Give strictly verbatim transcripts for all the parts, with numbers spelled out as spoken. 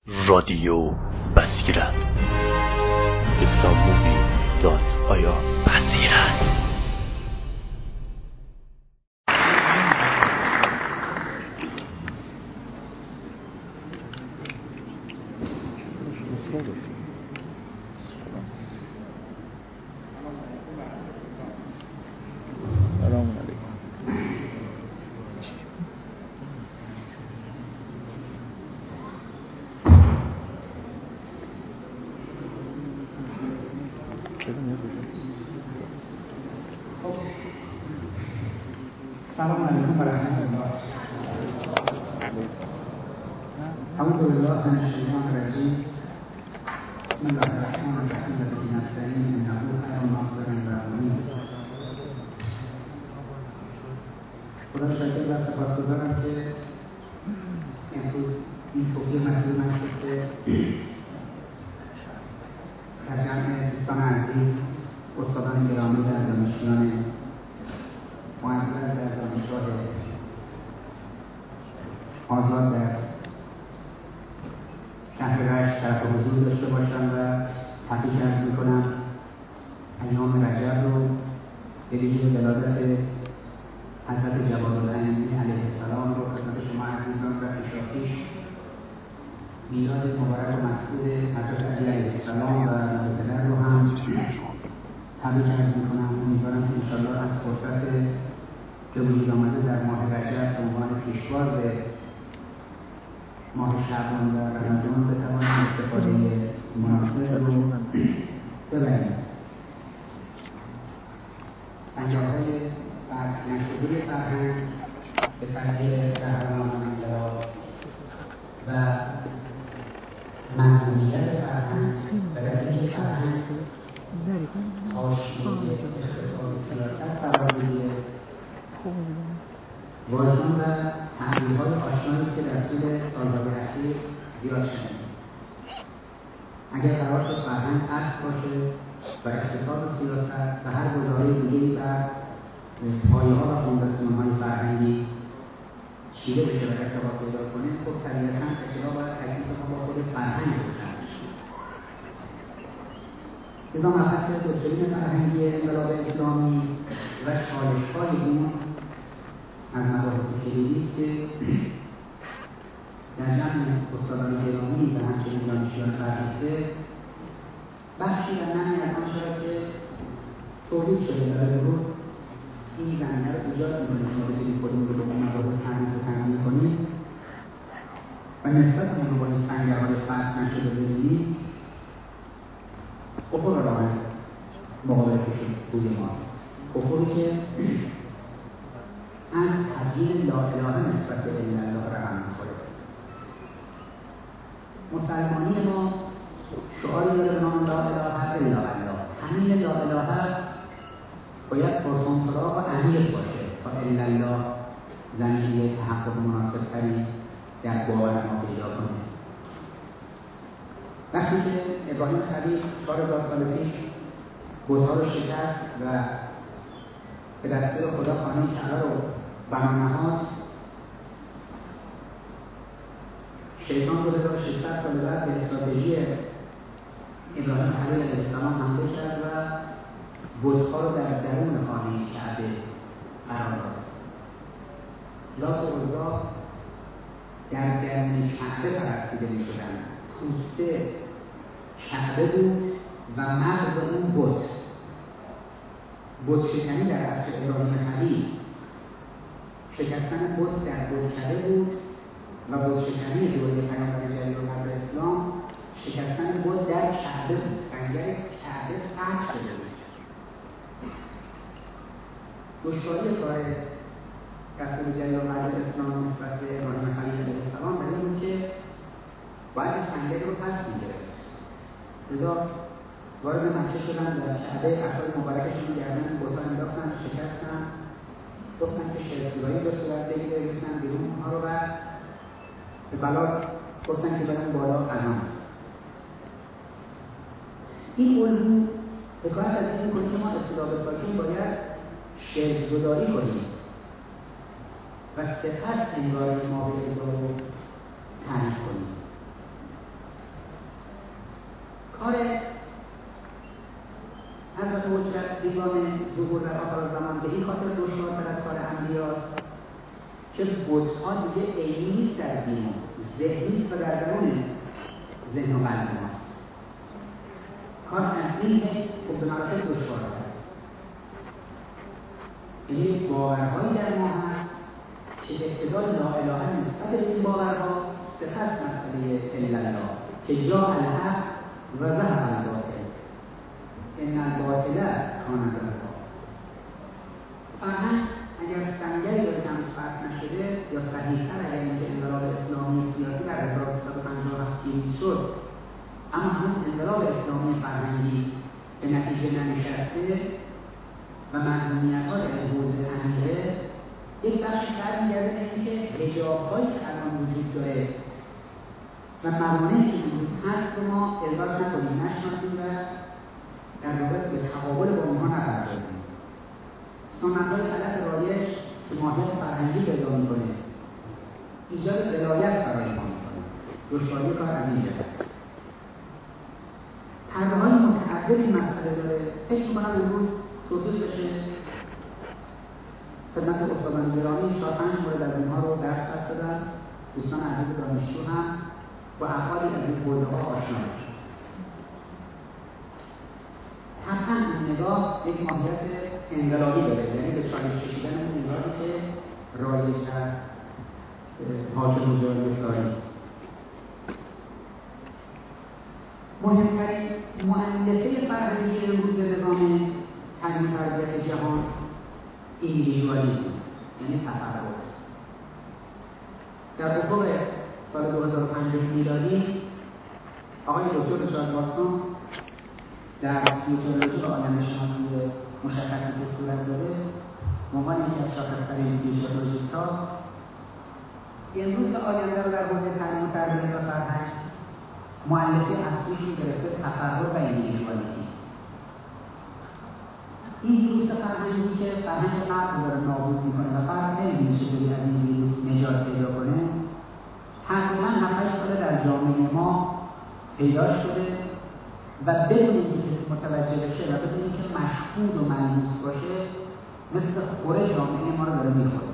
رادیو بصیرت اسلامی دات آیا بصیرت سلام علیکم و رحمت الله. اعوذ بالله من الشیطان الرجیم. بسم الله الرحمن الرحیم. و به نستعین انه خیر ناصر و معین. خدا شکر و سپاسگزارم که امروز این توفیق نصیب من شد که در جمع دوستان عزیز، استادان گرامی در دانشجویان معزز در دانشگاه آزاد در شهر رشت شرف حضور داشته باشم و تبریک عرض می‌کنم ایام رجب رو به ویژه ولادت حضرت جوادالامین علیه السلام رو خدمت شما عزیزان و پیشاپیش میلاد مبارک و مسعود حضرت علی علیه السلام و نوزدر رو هم تبریک عرض می‌کنم. امیدوارم که انشاءالله از فرصت که وجود آمده در ماه رجب به عنوان پیشواز ماه شعبان و رمضان بتوانیم استفاده مناسب رو ببریم. سنگرهای برق نشده فرهنگ به سنگه قهرمانان انقلاب و مظلومیت فرهنگ و دلیل فرهنگ حاشیه اقتصاد سیاست فرهنگی واژگان و تعبیرهای آشنایی که در طول سالهای اخیر زیاد شده. اگر قرار شد فرهنگ اصل باشه و اقتصاد و سیاست و هر گزاره دیگری بر پایه‌ها و فونداسیون‌های فرهنگی چیده بشه و ارتباط پیدا کنه، خب طبیعتاً ابتدا باید تکلیف ما با خود فرهنگ روشن بشه. لذا مبحث دکترین فرهنگی انقلاب اسلامی و چالش‌های اون از مباحث کلیدی است که در جمع استادان گرامی و همچنین دانشجویان فرهیخته بخشی در معنی از آن شاید که تولید شده داره به روز این زمینه رو ایجاد می‌کنه که ما بتونیم خودمون رو به اون مباحث تنظیم و تنظیم کنیم و نسبت اون رو با این سنگرهای فرد نشده ببینیم افق راه مقابله کشید روی ماست. افقی که از تبیین لا اله نسبت به الا الله رقم می‌خوره. مسلمانی ما شعاری داره به نام لا اله الا الله. همین لا اله باید پرکنترل و عمیق باشه تا الا الله زمینه تحقق مناسب‌تری در باور ما پیدا کنه. وقتی که ابراهیم خلیل چهار هزار سال پیش بت‌ها رو شکست و به دستور خدا خانه کعبه رو بنا نهاد، شیطان دو هزار و ششصد سال بعد به استراتژی ابراهیم خلیل علیه السلام حمله کرد و بت‌ها رو در درون خانه کعبه قرار داد. لات و عزی در درون کعبه پرستیده می‌شدند. پوسته کعبه بود و مغز اون بت. بت شکنی در عصر ابراهیم خلیل شکستن بت در بتکده بود و بت شکنی دوره پیامبر جلیل القدر اسلام شکستن بت در کعبه بود. سنگر کعبه فتح شده بود. دشواری کار رسول جلیل القدر اسلام نسبت به ابراهیم خلیل علیه السلام برای این بود که باید سنگر رو پس می‌گرفت. لذا وارد مکه شدن در کعبه، عصای مبارکشون رو گردن بت‌ها انداختن، شکستن، گفتن که شرک‌سورایی به صورت بگیره، ریختن بیرون اونها رو و به بلا گفتن که برن بالا قدم. این الگو حکایت از این می‌کنه که ما ابتدا به ساکن باید شرک‌گذاری کنیم و سپس انگار ما به ازا رو تعریف کنیم. کار حضرت حجت دیوان ظهور در آخر زمان به این خاطر دشوارتر از کار انبیاست که بزها دیگه عینی نیست در دین، ذهنی و در درون ذهن و قلب ماست. کار تنظیم خب به مراتب دشوارتر. این باورهایی در ما هست که اقتضای لا اله نسبت به این باورها صفت مسئله الا الله که جاء الحق و ذهب الباطل ان الباطل کان زهوقا. فرهنگ اگر سنگری داره که هنوز فرض نشده یا صحیح‌تر اگر اینکه انقلاب اسلامی سیاسی در هزار و سیصد و پنجاه و هفت پیروز شد اما هنوز انقلاب اسلامی فرهنگی به نتیجه ننشسته و محرومیت‌ها در حوزه امنیه یک بخش برمیگرده به اینکه حجاب‌هایی که الان وجود داره و موانعی که وجود هست رو ما ادراک نکنیم، نشناسیم و در واقع به تقابل با اونها نپردازیم. سنت‌های غلط رایج که ماهیت فرهنگی پیدا می‌کنه ایجاد ولایت برای ما می‌کنه. دشواری کار از این جهت. پرده‌های متعدد این مسئله داره. فکر می‌کنم امروز توضیح بشه خدمت استادان گرامی چهار پنج مورد از اینها رو درس خواهد دادن. دوستان عزیز دانشجو هم با افرادی از این حوزه‌ها آشنا بشن. حتما این نگاه یک ماهیت انقلابی داره، یعنی به چالش کشیدن اون نگاهی که رایج در حاکم و جاری اسلامی است. مهمترین مؤلفه فرهنگی امروز نظام تعلیم و تربیت جهان ایندیویدوالیسم یعنی تفرد. در افق سال دو هزار و پنج میلادی آقای دکتر ریچارد واتسون در میتولوژی و آدمشناسی مشخصی که صورت داده به عنوان یکی از شاخص‌ترین فیزیولوژیست‌ها امروز آینده رو در حوزه تعلیم و تربیت و فرهنگ مؤلفه اصلیش رو گرفته تفرد و ایندیویدوالیسم. این ویروس فرهنگی که فرهنگ غرب رو داره نابود میکنه و فرد نمیدونه چطوری از این ویروس نجات پیدا کنه تقریبا هفت هشت ساله در جامعه ما پیدا شده و بدون اینکه کسی متوجه بشه و بدون اینکه مشهود و ملموس باشه مثل خوره جامعه ما رو داره میخوره.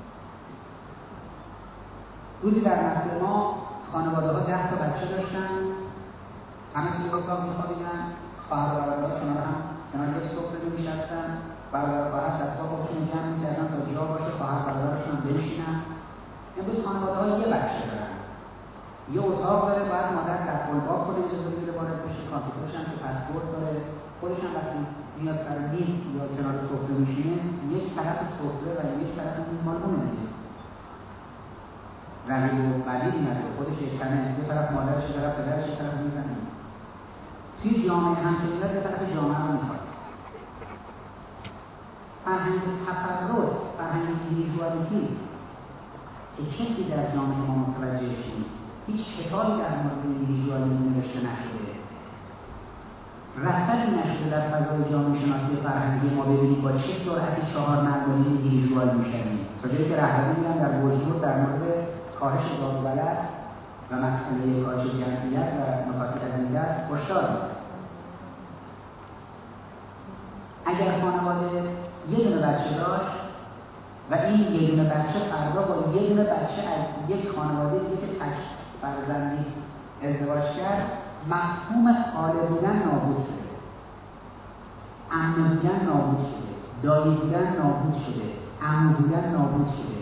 روزی در نسل ما خانواده ها ده تا بچه داشتن، همه توی اتاق میخوابیدن، خواهر و برادرها کنار هم کنار یک سفره می‌نشستن، برادر و خواهر دست‌ها خودشون جمع می‌کردن تا جا باشه خواهر برادرشون بنشینن. امروز خانواده‌ها یه بچه دارن، یه اتاق داره، باید مادر در قلباق خود اجازه بگیره وارد بشه، کامپیوترش هم که پسورد داره، خودش هم وقتی میاد سر میز یا کنار سفره میشینه یک طرف سفره و یک طرف میز مال اونه دیگه. رقیب و بدیلی نداره، خودش یک تنه، یه طرف مادرش، یه طرف پدرش، یه طرف میزنه. توی جامعه همچنین یه طرف جامعه رو میخواد. فرهنگ تفرد، فرهنگ ایندیویدوالیسم که کسی در جامعه ما متوجه شدیم، هیچ کتابی در مورد ایندیویدوالیسم نوشته نشده، رصدی نشده در فضای جامعه شناسی فرهنگی ما ببینیم با چه سرعتی چهار مردمی ایندیویدوال میشویم. تا جایی که رهبری میدن در وجود در مورد کاهش زاد و ولد و مسئله کاهش جمعیت و نکاتی از این دست هشدار میدن. اگر خانواده یه دونه بچه داشت و این یه دونه بچه فردا با یه دونه بچه از یک خانواده دیگه که تک فرزندی ازدواج کرد، مفهوم خاله بودن نابود شده، عمه بودن نابود شده، دایی بودن نابود شده، عمو بودن نابود شده.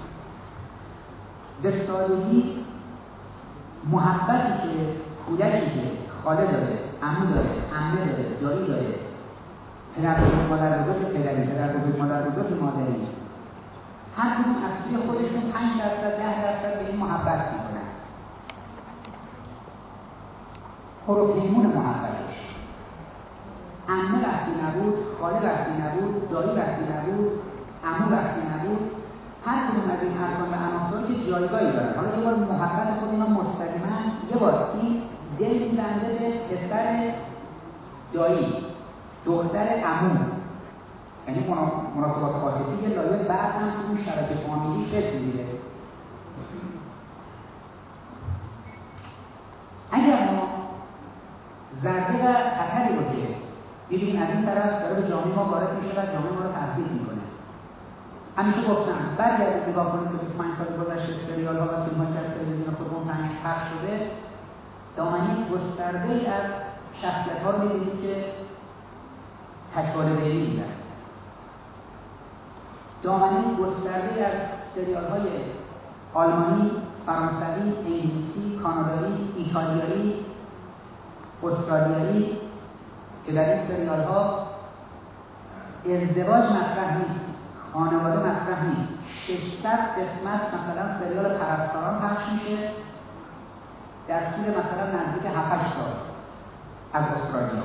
به سادگی محبتی که کودکی که خاله داره، عمو داره، عمه داره، دایی داره، پدر بزرگ مادر بزرگ پدری، پدر بزرگ مادر بزرگ مادری، هر کدوم از سوی خودشون پنج درصد ده درصد به این محبت میکنن. پروپیمون محبتش عمه وقتی نبود، خاله وقتی نبود، دایی وقتی نبود، عمو وقتی نبود، هر کدوم از این ارکان و عناصر که جایگاهی دارن. حالا یه بار محبت خود اینا مستقیما یه بار این دل می‌بنده به پسر دایی، دختر عمو، یعنی مناسبات عاطفی یه لایه بعد هم تو اون شبکه فامیلی شکل می‌گیره. اگر ما ضربه و خطری رو که ببینیم از این طرف داره به جامعه ما وارد میشه و جامعه ما رو تهدید میکنه. همیشه گفتم برگردید نگاه کنید که بیست و پنج سال گذشته سریال‌ها و فیلم‌هایی که از تلویزیون خودمون پخش شده، دامنه گسترده‌ای از شخصیت‌ها رو می‌بینید که تک‌والدینی می‌دن. دامنه گسترده‌ای از سریال‌های آلمانی، فرانسوی، انگلیسی، کانادایی، ایتالیایی، استرالیایی که در این سریال‌ها ازدواج مطرح نیست، خانواده مطرح نیست. ششصد قسمت مثلا سریال پرستاران پخش میشه در طول مثلا نزدیک هفت هشت سال از استرالیا.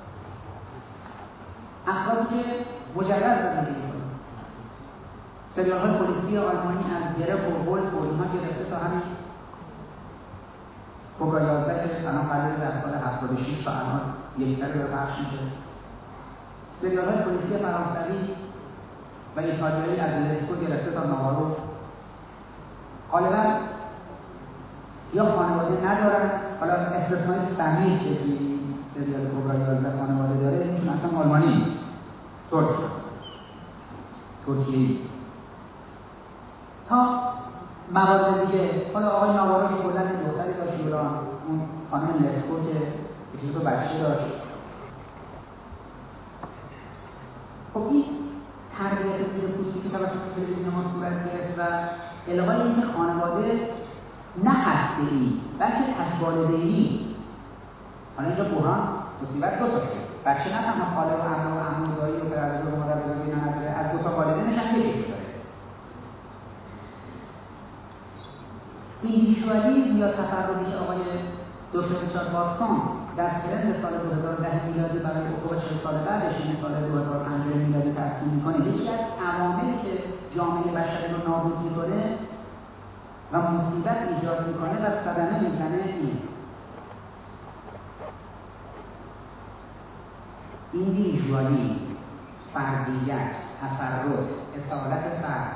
افرادی که مجرد زندگی می‌کنن. سریال‌های پلیسی آلمانی از گرف و ولف و اینها گرفته تا همین کوکا یازده که الان قراره در سال هفتاد و شش تا الان یک سری رو پخش میشه. سریال‌های پلیسی فرانسوی و ایتالیایی از لسکو گرفته تا ناوارو غالبا یا خانواده ندارن، حالا استثنای سمیه که توی سریال کوکا یازده خانواده داره میتونه اصلا آلمانی ترک ترکیه‌ای تا موارد دیگه. حالا آقای ناوارو که کلاً دختری داشت ایران، اون خانم لسکو که یکی دو بچه داشت. خب این تربیت زیر پوستی که توسط تلویزیون ما صورت گرفت و الغای اینکه خانواده نه هسته‌ای بلکه تک‌والدینی. حالا اینجا بحران مصیبت دو تاشه. بچه نه تنها خاله و عمو و عمو دایی و برادر و مادر بزرگی نداره، از دو تا والدینش هم یکی داره. ایندیویدوالیسم یا تفردی که آقای دکتر ریچارد واتسون در ترند سال دو هزار و ده میلادی برای حقوق چهل سال بعدش این سال دو هزار و پنج میلادی ترسیم میکنه، یکی از عواملی که جامعه بشری رو نابود میکنه و مصیبت ایجاد میکنه و صدمه میزنه این ایندیویدوالیسم، فردیت، تفرد، اصالت فرد،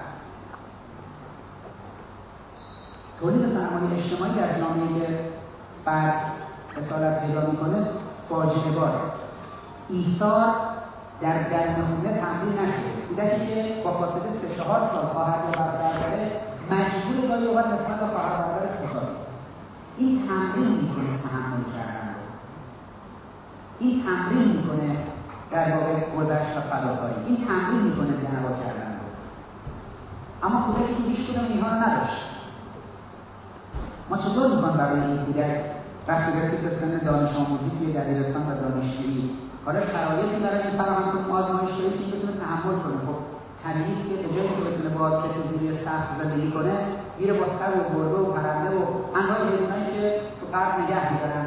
تولید سرمایه اجتماعی در جامعه فرد اصالت پیدا میکنه فاجعه باره. ایثار در گرم خونه تمرین نشده. کودکی که با فاصله سه چهار سال خواهر یا برادر داره مجبور گاهی اوقات نسبت به خواهر برادرش فشار بده. این تمرین میکنه تحمل کردن رو. این تمرین میکنه در واقع گذشت و فداکاری. این تمرین میکنه زیان‌آور کردن رو. اما کودکی که هیچ کدوم اینها رو نداشت. ما چطور میکنم برای این کودک وقتی رسید به سن دانش آموزی توی دبیرستان و دانشجویی حالا شرایطی برای این فراهم کنیم آزمایشگاهی که بتونه تحمل کنه؟ خب طبیعیه که به جایی که بتونه با کتوزیری سخت زندگی کنه میره با سر و گربه و پرنده و انواع حیوانایی که تو قرض نگه میدارن.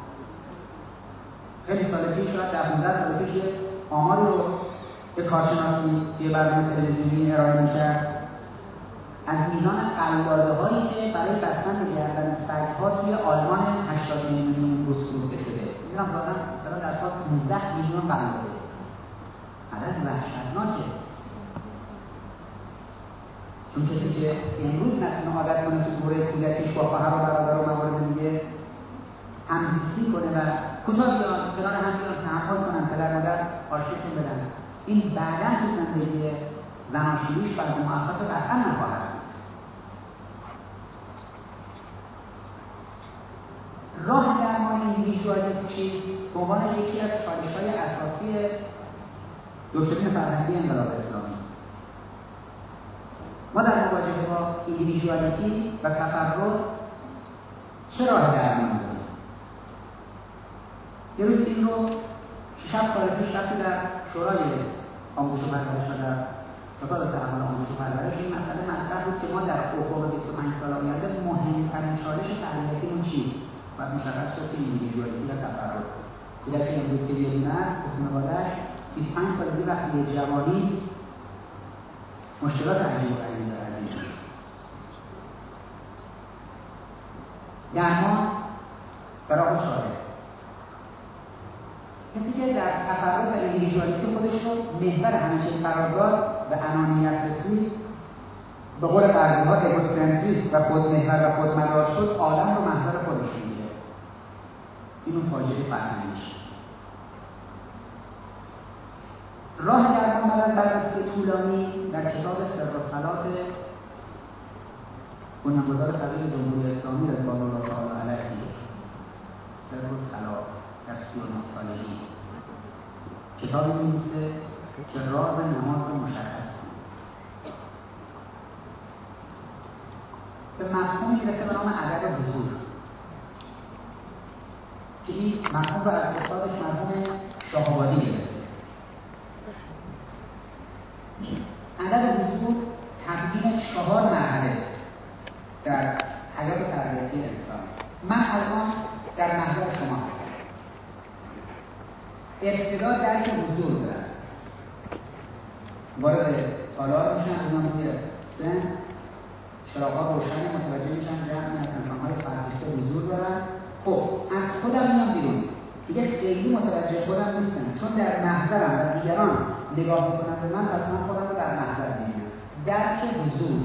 خیلی سال پیش شاید ده پانزده سال پیش یه آماری رو به کارشناسی یه برنامه تلویزیونی ارائه میکرد از میزان قلاده هایی که برای بستن به گردن سگ‌ها توی آلمان هشتاد میلیون روز فروخته شده. میدونم دادم مثلا در سال پانزده میلیون قلاده. عدد وحشتناکه. چون کسی که امروز نتونه عادت کنه تو دوره کودکیش با خواهر و برادر و موارد دیگه همزیستی کنه و کوتاه بیان کنار هم بیان تحمل کنن، پدر مادر آشتیشون بدن، این بعداً تو زندگی زناشوییش برای موفق قطعا نخواهد. راه درمان ایندیویدوالیسم چیست؟ به عنوان یکی از چالش‌های اساسی دکترین فرهنگی انقلاب اسلامی ما در مواجهه با ایندیویدوالیسم و تفرد چه راه درمانی داریم؟ یه روز این رو شش سال پیش وقتی در شورای آموزش و پرورش و در ستاد تحمل آموزش و پرورش این مسئله مطرح بود که ما در افق بیست و پنج سال آینده مهمترین چالش تربیتیمون چیست؟ و مشخص شد که ایندیویدوالیسم و تفرد. کودکی امروز که بیرون است و خانواده‌اش بیست و پنج سال دیگه وقتی یه جوانی مشکلات عجیب و غریبی داره. درمان برای چاره کسی که در تفرد و ایندیویدوالیسم خودش رو محور همیشه قرار به انانیت رسید، به قول غربی‌ها اگوسنتریسم و خودمحور و خودمدار شد، عالم رو محور خودش میگیره. اینو فاجعه فرهنگیش. راه درمان برای بررسی طولانی در کتاب سر و صلات بنیانگذار فقیه جمهوری اسلامی رضوان الله تعالی علیه، سر و صلات در سی و نه سالگی کتابی می‌نویسه که راز نماز رو مشخص کنه. به مفهومی میرسه به نام عدد حضور که این مفهوم رو از استادش مرحوم شاه‌آبادی گرفته. عدد حضور تبیین چهار مرحله در حیات تربیتی انسان. من الان در محضر شما هستم. ابتدا درک حضور دارم، وارد تالار میشن، اونا میره سن چراغ‌ها روشن، متوجه میشن جمعی از انسان‌های فرهیخته حضور دارن. خب از خودم میام بیرون، دیگه خیلی متوجه خودم نیستم، چون در محضرم و دیگران نگاه میکنم به من، پس من خودم رو در محضر میبینم. درک حضور.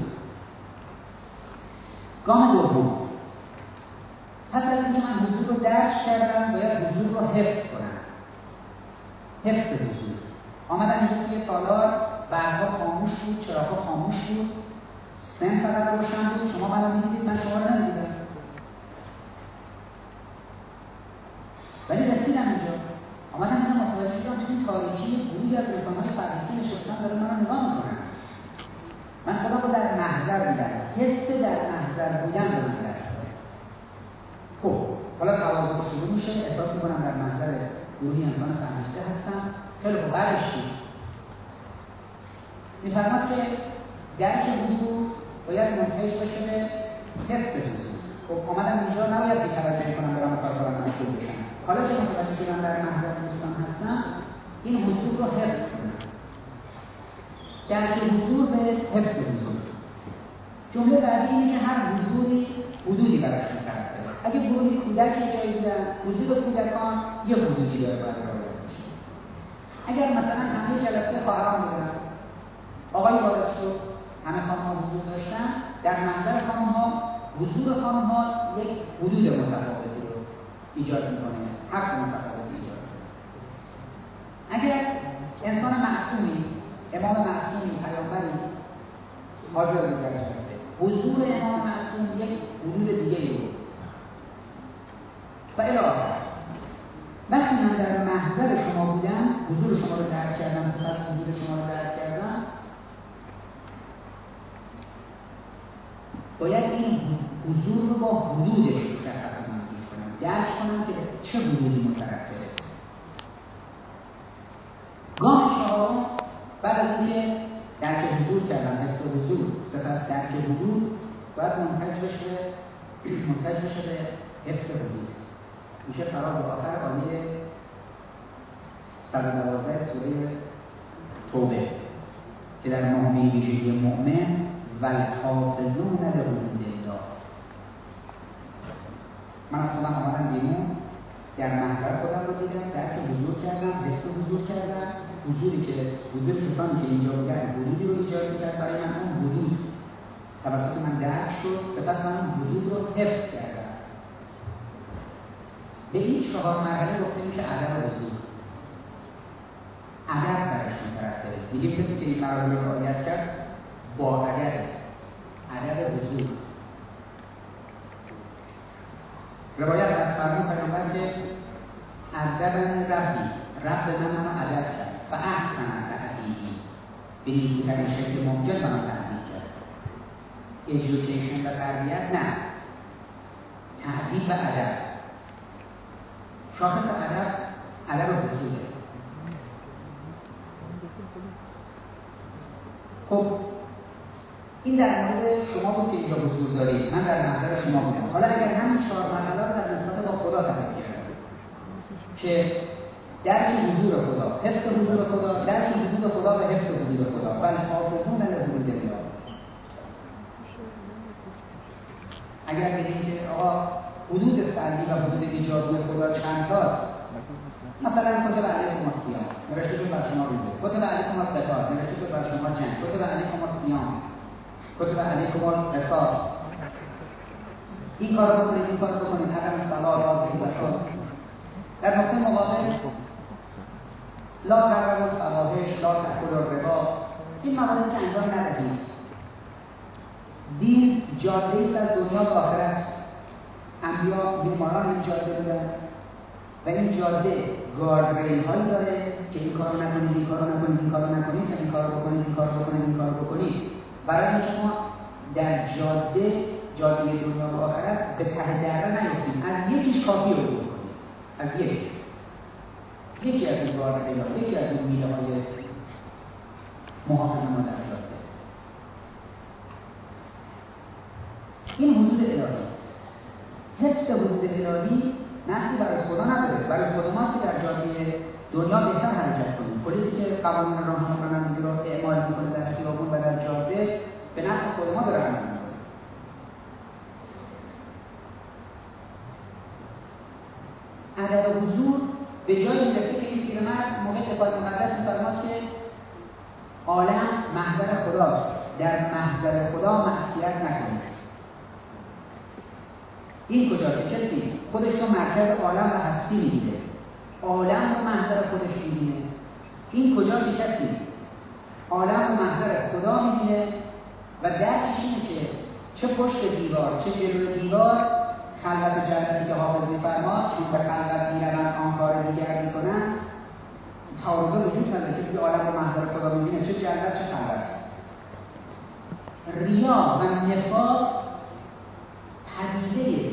گام دوم، پس از اینکه من حضور رو درک کردم، باید حضور رو حفظ کنم. حفظ حضور. آمدن اینجا توی تالار، برق‌ها خاموش بود، چراغ‌ها خاموش بود، سن فقط روشن بود، شما منو می‌دیدید، من شما رو نمی‌دیدم. ولی رسیدم اینجا، آمدن اینجا متوجه شدم توی این تاریکی گروهی از انسان‌های فرهیخته نشستن داره منو نگاه می‌کنن. من خودم رو در محضر دیدم. حس در محضر بودن رو من درک کردم. خب حالا تواضع شروع میشه، احساس می‌کنم در محضر گروهی انسان فرهیخته هستم. خیلی خوب، بعدش چی؟ می‌فرماد که درک حضور باید منتهی بشه به حفظ حضور. خب آمدم اینجا نباید بی‌توجهی کنم برام کار کنم مشغول بشم. حالا که متوجه شدم در محضر دوستان هستم، این حضور رو حفظ کنم. درک حضور به حفظ حضور. جمله بعدی اینه که هر حضوری حدودی براش متعلق داره. اگه گروهی کودک جایی بودن، حضور کودکان یه حدودی داره باید رعایت بشه. اگر مثلا همه جلسه خواهران بودن، آقای وارد شد، همه خانم‌ها حضور داشتن، در منظر خانم‌ها حضور خانم‌ها یک حدود متفاوتی رو ایجاد می‌کنه، حق متفاوتی ایجاد می‌کنه. اگر انسان معصومی، امام معصومی، پیامبری حاضر بودن، حضور امام معصوم یک حدود دیگه‌ای رو و الی آخر. وقتی من در محضر شما بودم، حضور شما رو درک کردم، سپس حضور شما رو درک کردم، باید این حضور رو با حدودش مشخص کنم، درک کنم که چه حدودی مترتبه. گام چهارم، بعد از اینکه درک حضور کردم، حفظ حضور، سپس درک حضور، باید منتج بشه منتج بشه به حفظ حضور. میشه فراز آخر آیه صد و دوازده سوره توبه که در نامه ویژگی مؤمن والحافظون لحدود الله. من اصلا آمدم بیرون، در محضر خودم رو دیدم، درک حضور کردم، حفظ حضور کردم. حضوری که حضور کسانی که اینجا بودن حضوری رو ایجاد می‌کرد برای من، اون حدود توسط من درک شد، سپس من اون حدود رو حفظ کردم. به این چهار مرحله گفته میشه عدد حضور. عدد برش مترتبه. میگیم کسی که این مرحله رو رعایت کرد با عدد عدد حضور. روایت از فرمان پیامبر که عددن ربی، رب من منو عدد کرد و احسن تعدیدی، به نیزوترین شکل ممکن منو تعدید کرد. ایژوکیشن و تربیت نه، تعدید و عدد. شاخص عدد عدد و حضوره. خب این در مورد شما بود که اینجا حضور دارید، من در محضر شما بودم. حالا اگر همین چهار مرحله رو در نسبت با خدا تعریف کردم که درک حضور خدا، حفظ حضور خدا، درک حضور خدا و حفظ حضور خدا، بل حافظون لحدود الله. اگر بگیم که آقا حدود فردی و حدود ایجابی خدا چند تاست، مثلا کتب علیکم الصیام، نوشته شد بر شما روزه، کتب علیکم القتال، نوشته شد بر شما جنگ، کتب علیکم الصیام، کتب علیکم القصاص. این کار رو بکنید، این کار رو بکنید، حرم صلاح را زکات. لا تقربوا الفواحش لا تأکلوا الربا، این مواردی که انجام ندهید. دین جاده است از دنیا و آخرت. انبیا بیماران این جاده بودن و این جاده گاردریل هایی داره که این کارو نکنید، این کارو نکنید، این کارو نکنید، این کارو بکنید، این کارو بکنید، این کارو بکنید. برای اینکه شما در جاده جاده دنیا و آخرت به ته دره نیفتید. از یکیش کافی رو بکنید. از یک یکی از این گاردریل ها، یکی از این میله های محافظ ما در جاده. این حدود الهی. حفظ حدود الهی نفسی برای خدا نداره، برای خدا ما که در جاده دنیا بهتر حرکت کنیم. پلیسی که قوانین راهنمایی رو اعمال میکنه در خیابون و در جاده به نفع خود ما داره عمل میکنه. عدم حضور به جایی میرسه که این پیرمرد موقع کتاب مقدس میفرماد که عالم محضر خداست، در محضر خدا معصیت نکنید. این کجاست؟ کسی خودش رو مرکز عالم و هستی می‌بینه، عالم رو محضر خودش می‌بینه. این کجاست؟ کسی عالم رو محضر خدا می‌بینه و درکش اینه که چه پشت دیوار چه جلوی دیوار خلوت جنتی که حافظ می‌فرماد، چون به خلوت می‌روند آن کار دیگر می‌کنند، تعارض وجود نداره. کسی عالم رو محضر خدا می‌بینه، چه جنت چه خلوت. ریا و نفاق پدیده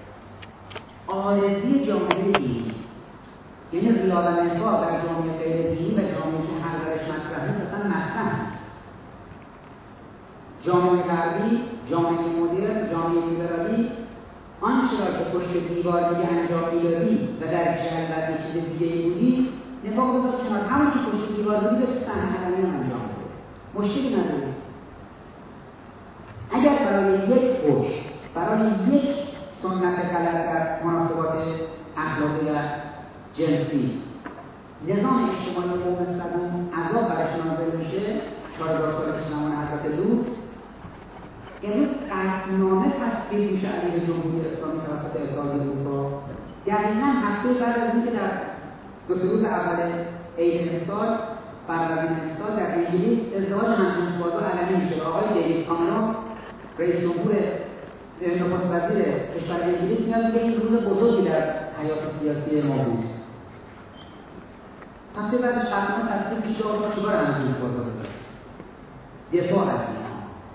عارضی جامعه دینی، یعنی ریا و نفاق در جامعه غیر دینی و جامعه که حضرش مطرح نیست اصلا مطرح نیست. جامعه غربی، جامعه مدرن، جامعه لیبرالی آنچه را که پشت دیوار دیگه انجام میدادی و در جلوت یه چیز دیگه بودی، نفاق رو داشت کنار، همون که پشت دیوار بودی به صحنه علمی انجام بده. مشکلی نداره. اگر برای یک فحش، برای یک سنت غلط در مناسبات اخلاقی و جنسی نظام اجتماعی قوم سدوم عذاب برش نازل میشه، چهارده سال پیش زمان حضرت لوط، امروز قطعنامه تصویب میشه علیه جمهوری اسلامی توسط اتحادیه اروپا. دقیقاً هفته بعد از اینکه در دو سه روز اول عید امسال فروردین امسال در انگلیس ازدواج همجنسبازا علنی میشه. آقای دیوید کامرون رئیس جمهور نخست وزیر کشور انگلیس میاد میگه این روز بزرگی در حیات سیاسی ما بود. هفته بعد قطعنامه تصویب میشه. آقا چیکار همجنسبازا داره؟ دفاع از اینها.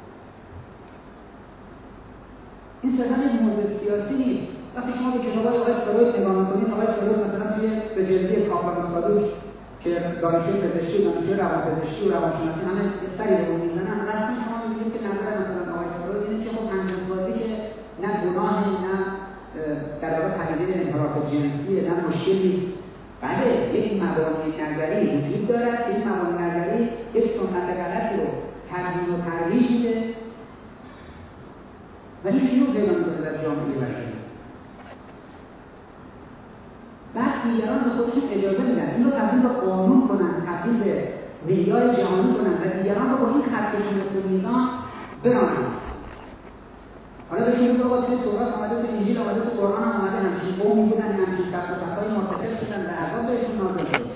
این صدای موضوع سیاسی نیست. وقتی شما به کتاب‌های آقای فروید نگاه می‌کنید، آقای فروید مثلا توی سجلدی کاپلان سالوش که دانشجوی پزشکی و دانشجوی روانپزشکی و روانشناسی همه سری رو می‌زنن، رسما شما می‌بینید که نظر مثلا آقای فروید اینه که خب همجنسبازی که نه گناهی نه در واقع پدیده انحراف جنسی نه مشکلی. بله یک مبانی نظری وجود دارد که این مبانی نظری یک سنت غلطی رو تبیین و ترویج میده ولی شروع پیدا میکنه در جامعه بشری. بعد دیگران به خودشون اجازه میدن این رو تبدیل به قانون کنن، تبدیل به معیار جهانی کنن و دیگران رو با این خطکشی مثل میزان برانن. حالا به شروع بابا توی تورات آمده، توی انجیل آمده، توی قرآن هم آمده، همچین قومی بودن، همچین کسب و کارهای مرتکب شدن و عذاب بهشون نازل شد.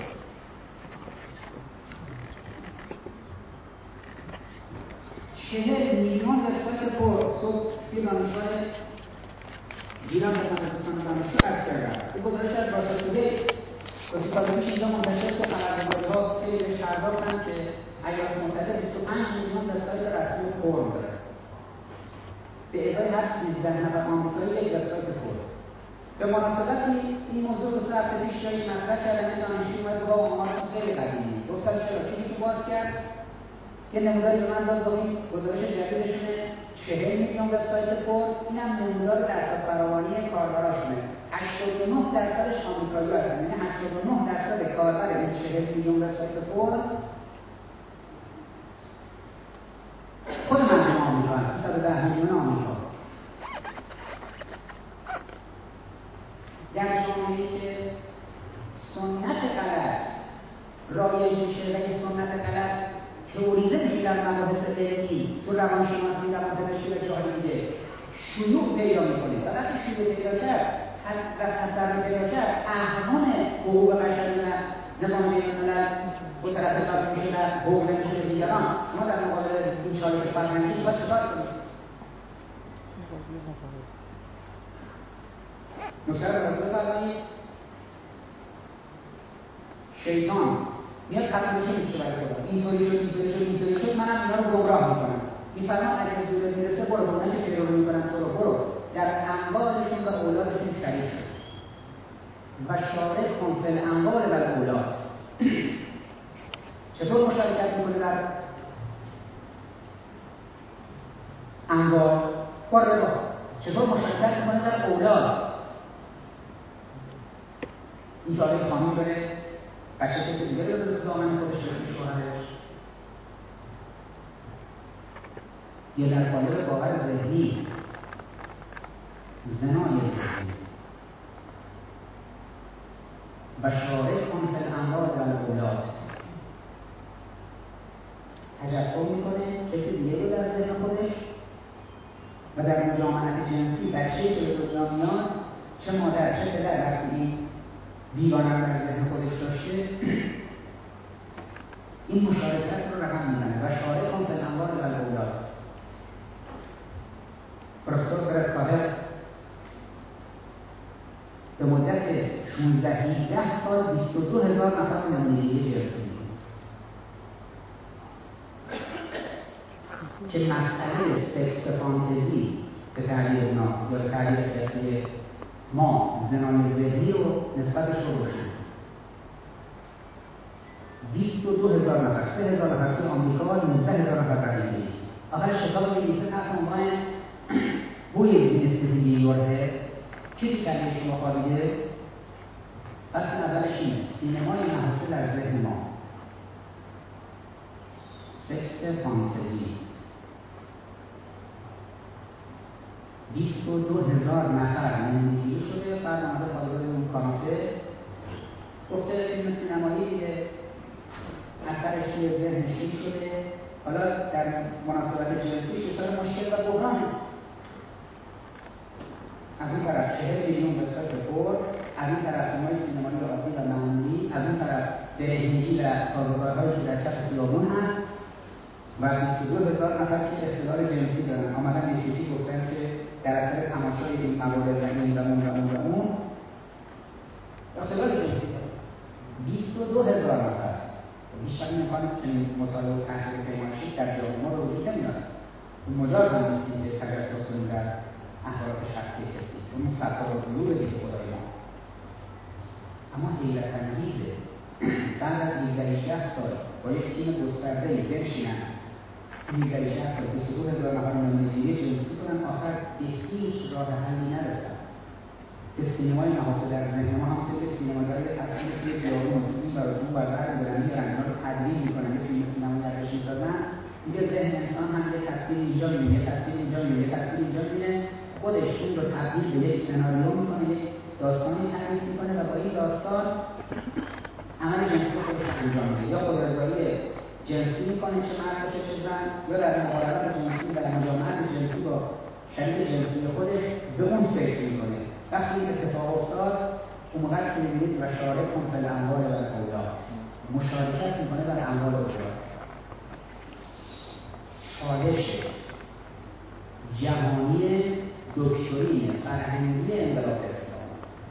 چهل میلیون وبسایت پر صبح توی دانشگاه گیلان به دانشگاه دانشجو عرض کردن. این گزارش از راستا تودی گفتی کاظمی اینجا منتشر شد. خبرنگاری‌ها خیلی بهش پرداختن که ایالات متحده بیست و پنج میلیون وبسایت رسمی پر داره. به ازای هر سیزده نفر آمریکایی یک وبسایت پر. به مناسبتی این موضوع رو سه هفته پیش جایی مطرح کردن. این دانشجو اومد گفت آمارتون خیلی قدیمیه. گفتن چرا؟ چیزی که باز کرد یه نموداری به من داد. این گزارش جدیدشونه چهل میلیون وبسایت پر. اینم نمودار درصد فراوانی کاربراشونه. هشتاد و نه درصدش آمریکایی هستن. یعنی هشتاد و نه درصد کاربر این چهل میلیون وبسایت پر خود مردم آمریکا هست. صد و ده میلیون آمریکا. در جامعه‌ای که سنت غلط رایج میشه و این سنت غلط تئوریزه میشه در مباحث علمی، تو روانشناسی، روانپزشکی و جاهای دیگه شیوع پیدا میکنه. و وقتی شیوع پیدا کرد و تسری پیدا کرد، احکام حقوق بشری و نظام بین‌الملل دو طرف حساب میشه و حقوق نمیشه به دیگران. شما در مقابل این چالش فرهنگی باید چیکار کنید؟ نکته رو توضیح بفرمایید. شیطان میاد خطابه میشه برای خدا، اینطوری شد اینطوری شد اینطوری شد، منم اینا رو گمراه میکنم. میفرمان اگه زور میرسه برو، اونایی که پیرو میکنن تو رو برو در اموالشون و اولادشون شریک شد و شارک کن فی الاموال و الاولاد. چطور مشارکت میکنه در اموال؟ با ربا. چطور مشارکت میکنه در اولاد؟ این جالب خانم بره بچه که دیگه رو به دامن خودش رسید شوهرش، یا در قالب باور ذهنی زنای ذهنی و شارک کن فی الاموال و الاولاد تجسم میکنه چه دیگه رو در ذهن خودش و در مجاملت جنسی بچه‌ای که به دنیا میاد، چه مادر چه پدر وقتی این دیوانه رو در ذهن خودش داشته، این مشارکت رو رقم میزنه و شارک کن فی الاموال و الاولاد. پروفسور برکاهر به مدت شانزده هجده سال بیست و دو هزار نفر نمونه‌گیری جنسی میکنه که مسئله سکس فانتزی به تعبیر ما یا به تعبیر فقهی ما زنان ذهنی رو نسبتش رو روشن. بیست و دو هزار نفر، سه هزار نفر توی آمریکا، نوزده هزار نفر در انگلیس. آخر شتاب می‌نویسه تحت عنوان بوی زیستگی یورده چیزی کرده شما خوابیده؟ پس اولش اینه سینمای محاصل در ذهن ما، سکس فانتزی. بیست و دو هزار نفر نمونه‌گیری شده. بعد آمده خالقای اون کاناپه گفته فیلم سینمایی دیگه اثرش توی ذهنش چی شده. حالا در مناسبت جنسی شدن مشکل و بحران از این طرف چهل میلیون وبسایت پر، از این طرف فیلم‌های سینمایی عادی و معمولی، از این طرف برهنگی و سازوکارهایی که در کف خیابون هست و بیست و دو هزار نفر که اختلال جنسی دارن. آمدن یه چیزی گفتن که در اثر تماشای این موارد و این و اون و اون و اون اختلال جنسی دارن. بیست و دو هزار نفر هیچ وقت نمی‌خواد چنین مطالعه و تحقیق پیمایشی در جامعه ما رو وجود نمیاد. اون مجاز هم نیستیم که تجسس کنیم در احوالات شخصی کسی، اون صفحه و بلوغ دیگه خدای ما. اما حیرت انگیزه بعد از هجده هجده سال با یک تیم گسترده‌ای بنشینن هجده هجده سال بیست و دو هزار نفر نمونه‌گیری جنسی کنن، آخر به هیچ راه حلی نرسن. که سینمای محاصل در ذهن ما همونطور که سینماگرای اصلی توی خیابون این برای اون بر هر دارن میرن اینا رو تدوین میکنن، یه فیلم سینمایی درش میسازن، میگه ذهن انسان هم یه تصویر اینجا میبینه، یه تصویر اینجا میبینه، یه تصویر اینجا میبینه، خودش اون رو تبدیل به یک سناریو میکنه، یک داستانی تعریف میکنه و با این داستان عمل جنسی خودش انجام میده. یا خودرضایی جنسی میکنه چه مرد باشه چه زن، یا در مقابلات جنسی و مجامعت جنسی با شریک جنسی خودش به اون فکر میکنه. وقتی این اتفاق افتاد اون موقع که میبینید و شارک کن فی الاموال و الاولاد مشارکت میکنه در اموال و اولاد. چالش جهانی دکترین فرهنگی انقلاب اسلام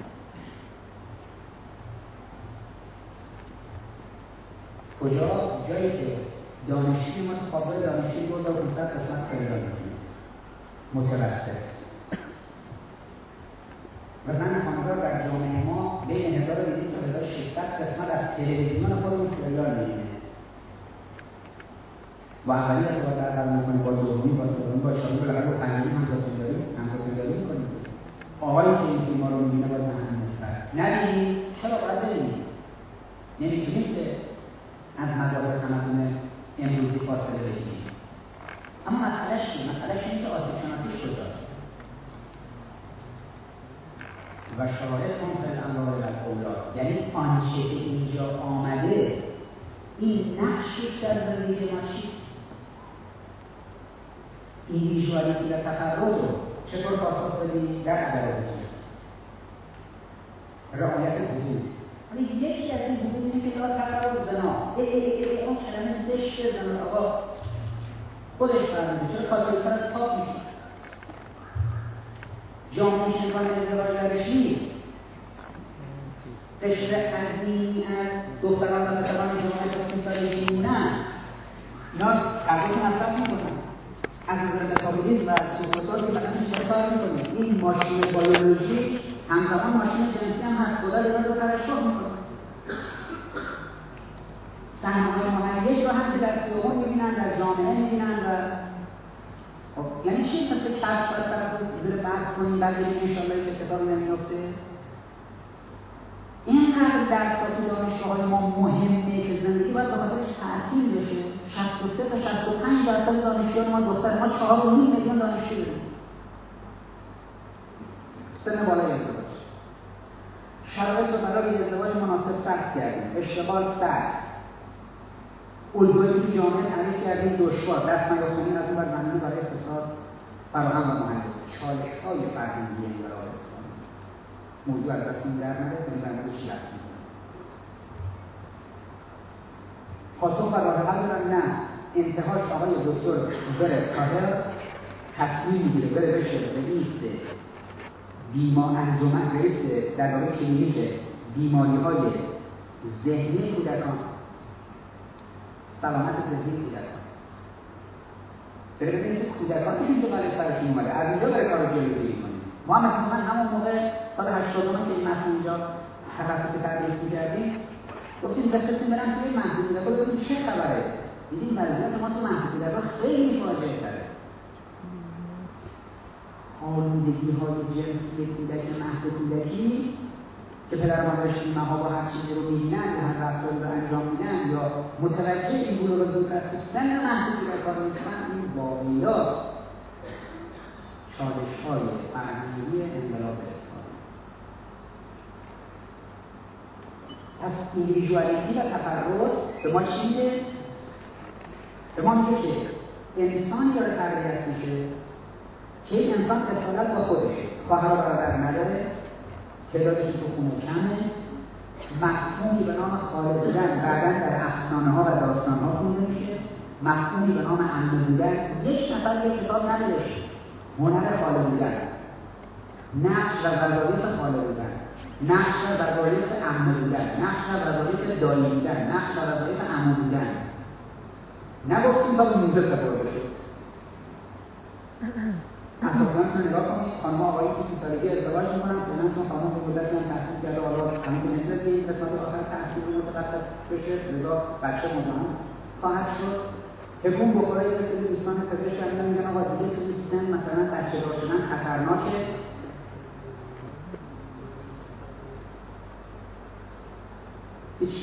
کجا؟ جایی که دانشجوی ما تو قابل دانشجوی دو هزار و پانصد قسمت پیدا میکنه متوسط و زن خانوار در جامعه ما بین هزار و دویست تا هزار و ششصد قسمت از تلویزیون خودمون سریال می‌بینه و اولی از باید در میکنه با دومی با سومی با چهارمی بالاخره با پنجمی همسازی داریم همسازی داریم میکنیم. آقایی که این فیلم ها رو میبینه باید همین نسبت نبینیم. چرا باید ببینیم؟ نمیتونیم که از مدارس تمدن امروزی فاصله بگیریم. اما مسئلهش چیه؟ مسئلهش اینه که آسیب شناسی کجاست؟ و شارک کن فی الاموال و الاولاد، یعنی آنچه که اینجا آمده این نقشش در زندگی ما چیست؟ این ویژوالیتی و تفرد رو چطور پاسخ بدیم در عدالت رعایت حدود ولی یکی از این حقوق اینه که لا تقربوا الزنا. ای ای ای اون کلمه زشت زنا آقا خودش فرموده چرا کاتولیک‌ها از پاپ میشه؟ جامعه شنگان ازدواج درش نیست. قشر عظیمی از دختران و پسران جامعه تا سی سالگی میمونن. اینا قبولش مصرف میکنن. از نظر متابولیسم و سوفسار که مثلا چه کار میکنه؟ این ماشین بیولوژی همزمان ماشین جنسی هم هست. خدا داره رو ترشح میکنه. صحنه‌های مهیج رو هم که در سیاهون میبینن، در جامعه میبینن و خب یعنی چی مثل کشف باید طرف رو زیر بحث کنیم بعد بگیم انشاءالله یک اتفاقی نمیفته؟ اینقدر درسات دانشگاه‌های ما مهمه که زندگی باید به خاطرش تعطیل بشه. شصت و سه تا شصت و پنج درصد دانشجویان ما دختر، ما چهار و نیم میلیون دانشجو داریم. سن بالای ازدواج. شرایط رو برای ازدواج مناسب سخت کردیم. اشتغال سخت. الگویی که جامعه تعریف کردیم دشوار، دست نیافتنی از اون بر زمینه برای اقتصاد فراهم و مهندسی. چالش‌های فرهنگی انقلاب اسلامی. موضوع از دست این در نده می‌زنه چی هست. پاسخ بر راه حل دادن نه. انتهاش آقای دکتر بره کاهر تصمیم میگیره بره بشه رئیس بیمار انجمن رئیس در واقع کلینیک بیماری‌های ذهنی کودکان سلامت ذهنی کودکان بره ببینید کودکان که اینجا برای سرشون اومده از اینجا برای کار جلوگیری کنیم. ما هم مثلا همون موقع سال هشتاد و نه که این متن اینجا تخصص تدریس می‌کردیم گفتیم بسیتون برم توی محدود کودکان ببینیم چه خبره. دیدیم وضعیت ما تو محدود کودکان خیلی فاجعه تره. آلودگی‌های جنسی کودک محدود کودکی که پدر مادرش این ماها با هر چیزی رو می‌بینن یا هر رفتاری رو انجام میدن یا متوجه این بلوغ زود از سن محدود کودکان میشن این واقعیات چالش‌های فرهنگی انقلاب اسلامی. پس ایندیویدوالیتی و تفرد به ما چی میگه؟ به ما میگه که انسانی داره تربیت میشه که این انسان اصالت با خودشه، خواهر و برادر نداره، تعدادش تو خونه کمه، مفهومی به نام خاله بودن بعداً در افسانه‌ها و داستان‌ها خونده میشه، مفهومی به نام عمه بودن یک نفر یک کتاب نداشت، هنر خاله بودن، نقش و وظایف خاله بودن، نقش و وظایف عمه بودن، نقش و وظایف دایی بودن، نقش و وظایف عمو بودن. نگفتیم تا به موزه سپرده شد. اساساً رو نگاه کنید خانم آقایی که سی سالگی ازدواج میکنن کنن چون خانم به مدتی هم تحصیل کرده حالا همین که نسبت به این قسمت آخر تحصیل متوسط بشه لذا بچه مزاحم خواهد شد. تکون بخوره یه سری دوستان پزشک هم میگن آقا دیگه تو سن مثلا بچه دار شدن خطرناکه. هیچ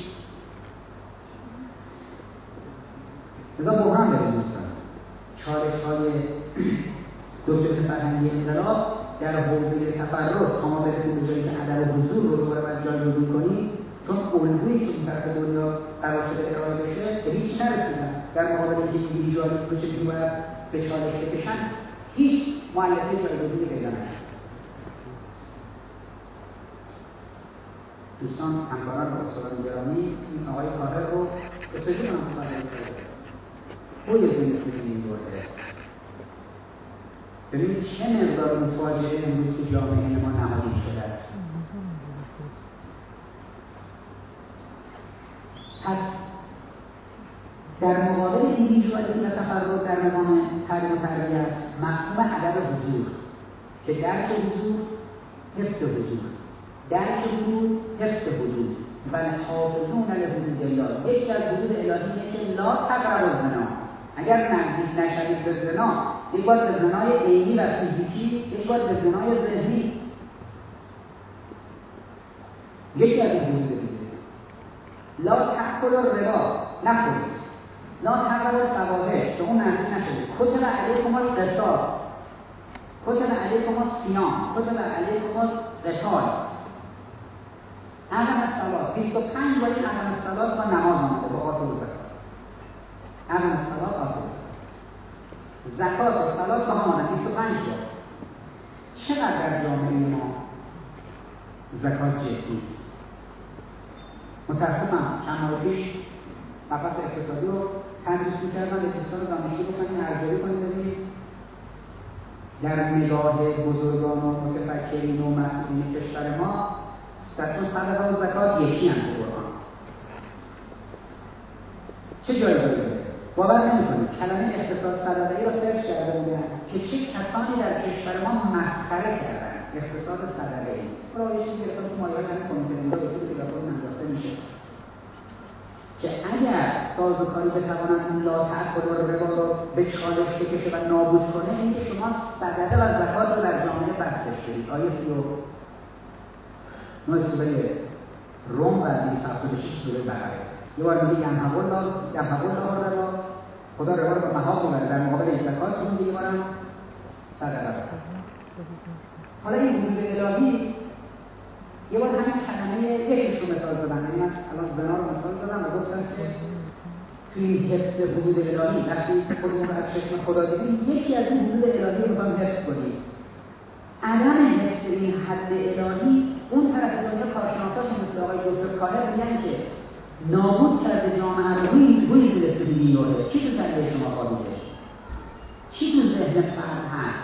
لذا بحران داریم دوستان. چالش‌های دکتر فرهنگی انقلاب در حوزه تفرد اما برسیم به جایی که عدم حضور رو دوباره باید جایگزین کنیم چون الگویی که این طرف دنیا قرار شده ارائه بشه به هیچ نرسیدن. در مقابل اینکه ایندیویدوالیسم رو چجوری باید به چالش بکشن هیچ مؤلفه جایگزینی پیدا نشد. دوستان همکاران و استادان گرامی این آقای کاهر رو استفاده کنم مصاحبه کرده پوی زندگی این برده. ببینید چه مقدار اون فاجعه امروز که جامعه ما نهادی شده است. پس در مقابل ایندیویدوالیسم و تفرد در نظام تعلیم و تربیت مفهوم عدم حضور که درک حضور حفظ حضور درک حضور حفظ حدود و حافظون لحدود الله. یکی از حدود الهی که لا تقربوا الزنا. اگر نزدیک نشوید به زنا یک بار به زنای عینی و فیزیکی یک بار به زنای ذهنی یکی از این حدود دیگه. لا تأکلوا الربا نخورید. لا تقربوا الفواحش به اون نزدیک نشوید. کتب علیکم القصاص کتب علیکم الصیام کتب علیکم القتال. عدم الصلاة بیست و پنج بار این عدم الصلاة با نماز آمده با آتو و زکات. عدم الصلاة آتو و زکات و صلاة با هم آمده بیست و پنج بار. چقدر در جامعه ما زکات جدی متاسفم چند ماه پیش مبحث اقتصادی رو تدریس می‌کردن به دوستان دانشجو گفتن این ارزیابی کنید ببینید در نگاه بزرگان و متفکرین و مسئولین کشور ما ستون صدقه و زکات یکی هم به قرآن چه جایی داره؟ باور نمی‌کنید کلمه اقتصاد صدقه‌ای را سرچ کرده بودن که چه کسانی در کشور ما مسخره کردن اقتصاد صدقه‌ای. برای یه چیزی اقتصاد مالیات همین کمیته ملی اصول که خود انداخته میشه که اگر سازوکاری بتواند این لاطعت و ربا رو به چالش بکشه و نابود کنه این که شما صدقه و زکات رو در جامعه بستش بدید. آیه سی و نه سوره روم و دویست و هفتاد و شش سوره بقره یه بار میگه یمحق الله یمحق الله ربا، خدا ربا رو محو می‌کنه در مقابل زکات، اون دیگه بارم صدقه بده. حالا این حدود الهی یه بار همین کلمه یکیش رو مثال زدم، یعنی من الان زنا رو مثال زدم و گفتم که توی این حفظ حدود الهی وقتی خودمون رو از چشم خدا دیدیم یکی از این حدود الهی رو می‌خوایم حفظ کنیم. عدم حفظ این حد الهی اون طرف دنیا کارشناساشون مثل آقای دکتر کاهر میگن که نابود کرده جامعه رو روی روی دلستونی میاره. چی تو سنده شما خوابیده؟ چی تو ذهن فرد هست؟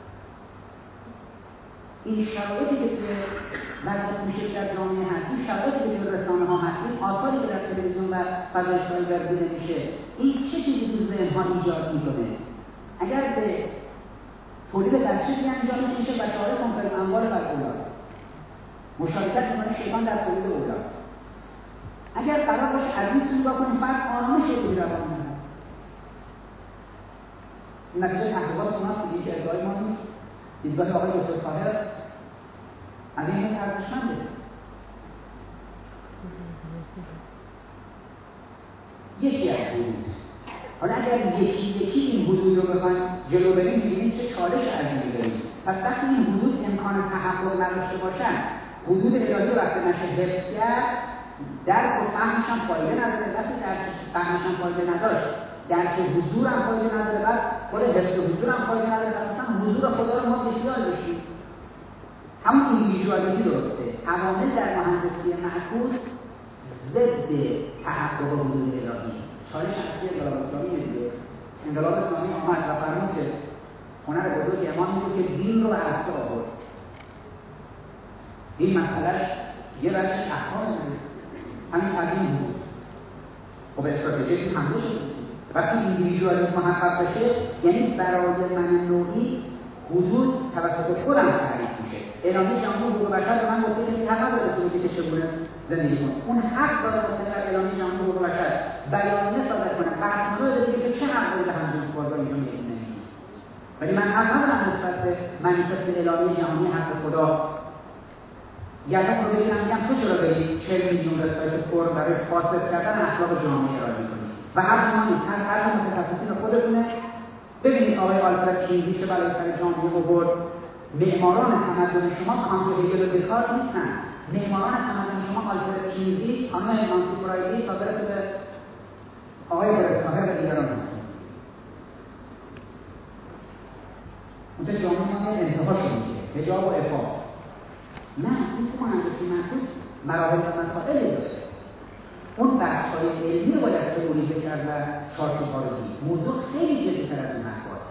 این شرایطی که توی وضع پوشش در جامعه هست، این شرایطی که توی رسانه ها هست، این آثاری که در تلویزیون و فضای سایبر دیده میشه، این چه چیزی تو ذهن ها ایجاد میکنه؟ اگر به تولید بچگی انجام میشه و شعار کنترل اموال بر اولاد مشارکت میکنه شیطان در تولید اولاد. اگر قرار باشه از این سو نگاه کنیم فرد آرامش رو روی روان می‌کنه. این نتیجه تحقیقات اوناست که دیگه ادعای ما نیست. دیدگاه آقای دکتر طاهر از این حد ارزشمنده. یکی از حدود. حالا اگر یکی یکی این حدود رو بخوایم جلو بریم ببینیم چه چالش عظیمی داریم. پس وقتی این حدود امکان تحقق نداشته باشن، حدود الهی رو وقتی نشه حفظ کرد، درک و فهمش هم فایده نداره. وقتی درک فهمش هم فایده نداشت، درک حضور هم فایده نداره، بعد خود حفظ حضور هم فایده نداره. مثلا حضور خدا رو ما بیخیال بشیم. همون ایندیویدوالیتی درسته. عوامل در مهندسی معکوس ضد تحقق حضور الهی. چالش اصلی انقلاب اسلامی دیگه. انقلاب اسلامی آمد و فرمود که هنر بزرگ امام این بود که دین رو به عرصه آورد. این مسئلهش یه بخش احکام همین تدوین بود. خب استراتژی حمله شد. وقتی ایندیویدوالیسم محقق بشه یعنی برای من نوعی حدود توسط خودم تعریف میشه. اعلامیه جمهوری حقوق بشر به من گفته که حق نداره که چگونه زندگی کنه. اون حق داره مطابق اعلامیه جمهوری حقوق بشر بیانیه صادر کنه. بحث‌نامه بده که چه حق داره هم جنس بازار اینجا میگه. ولی من حق ندارم نسبت به منیفست اعلامیه جهانی حق خدا یعنی رو بگیرم میگم تو چرا داری چهل میلیون وبسایت پر برای فاسد کردن اخلاق جامعه ارائه می‌کنی؟ و هر ما نیست هر هر متخصصین خودتونه. ببینید آقای آلفرد کینزی چه بلایی سر جامعه آورد. معماران تمدن شما کانت و هگل و دکارت نیستن. معماران تمدن شما آلفرد کینزی، خانم نانسی فرایدی، صادرات به آقای برساهر و دیگران هستن. اونجا جامعه ما یه انتها شده میشه حجاب و عفاف. نه این که مهندسی معکوس مراحل و مسائلی داره. اون بحث‌های علمی رو باید سئولیزه کرد و چارچوب‌بازی. موضوع خیلی جدی‌تر از این حرفاست.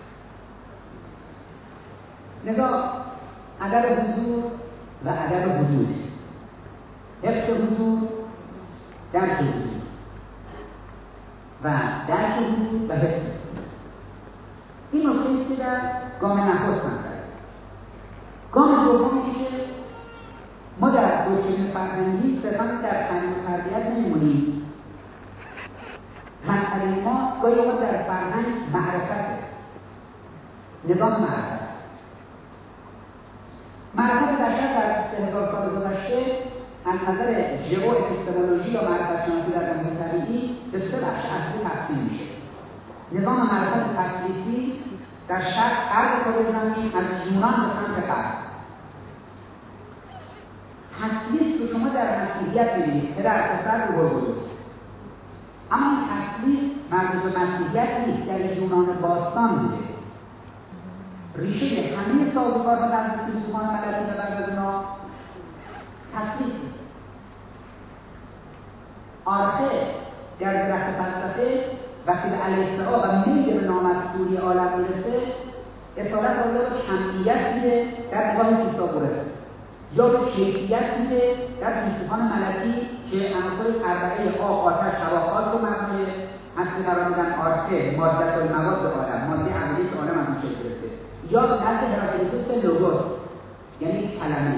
لذا عدم حضور و عدم حدود، حفظ حضور، درک حضور و درک حضور و حفظ. این نکته‌ای که در گام نخست مطرحه. گام دومی که ما در دکترین فرهنگی صرفاً در تعلیم و تربیت نمی‌مونیم. مسئله ما گاهی اوقات در فرهنگ معرفته. نظام معرفت. معرفت بشر در سه هزار سال گذشته از نظر ژئو اپیستمولوژی یا معرفت شناسی در محیط طبیعی به سه بخش اصلی تقسیم میشه. نظام معرفت تکلیفی در شرق غرب کره زمین از یونان به سمت غرب. تکلیف که شما در مسیحیت می‌بینید پدر پسر روح القدس. اما این تکلیف مربوط به مسیحیت نیست، در یونان باستان بوده. ریشه همه سازوکارها در فیلسوفان ملتی و بعد از اونا تکلیف نیست. در درخت فلسفه وقتی به الاستعاء و میل به نامذکوری عالم میرسه اصالت آیا به کمیت میده در نگاه فیثاغورس یا به کیفیت میده در فیلسوفان ملکی که عناصر اربعه آب، آتش، هوا، خاک رو مبنای هستی قرار میدن. آرته ماده المواد عالم، ماده اولیه که عالم از اون شکل گرفته. یا نزد هراکلیتوس به لوگوس یعنی کلمه.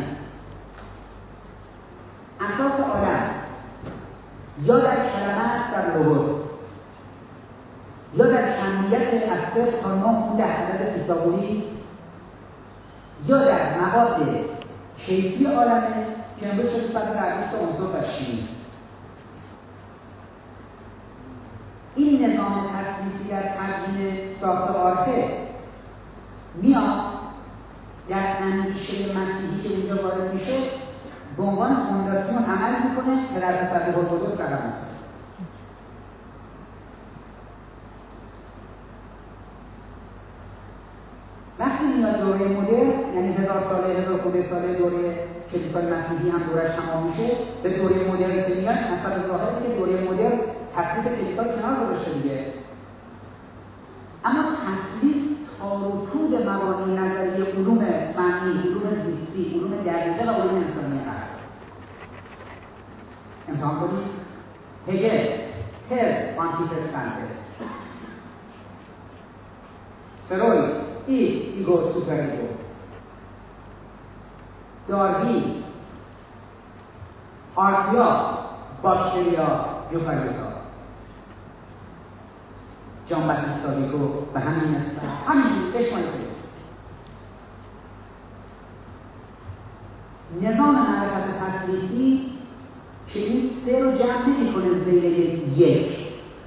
اساس عالم یا در کلمه است در لوگوس یا در کمیت از صفر تا نه ده عدد فیثاغوری یا در مواد کیفی عالمه که امروز شده صد تردیست عنصر و شیمی. این نظام تثبیتی در تدوین ساخت آرته میاد در اندیشه مسیحی که اینجا وارد میشه به عنوان فونداسیون عمل میکنه که در تصوف القدس قرار میکنه. وقتی میاد دوره مدرن یعنی هزار ساله هزار خورده ساله دوره کلیسای مسیحی هم دورش تمام میشه به دوره مدرن که میاد اصلا ظاهره که دوره مدرن تصویب کلیسا کنار گذاشته دیگه. اما تصویب تاروتود مبانی نظری علوم فنی، علوم زیستی، علوم دقیقه و علوم انسانی هست. امتحان کنید. هگل تر آنتیپرسنته، فروید ای ایگو سوپر ایگو، داروین آرتیا باکتریا یوکاریوتا، جان باتیستا ویگو به همین است. همین بشمایید. نظام معرفت تثلیثی که این سه رو جمع نمی‌کنه زیر یک،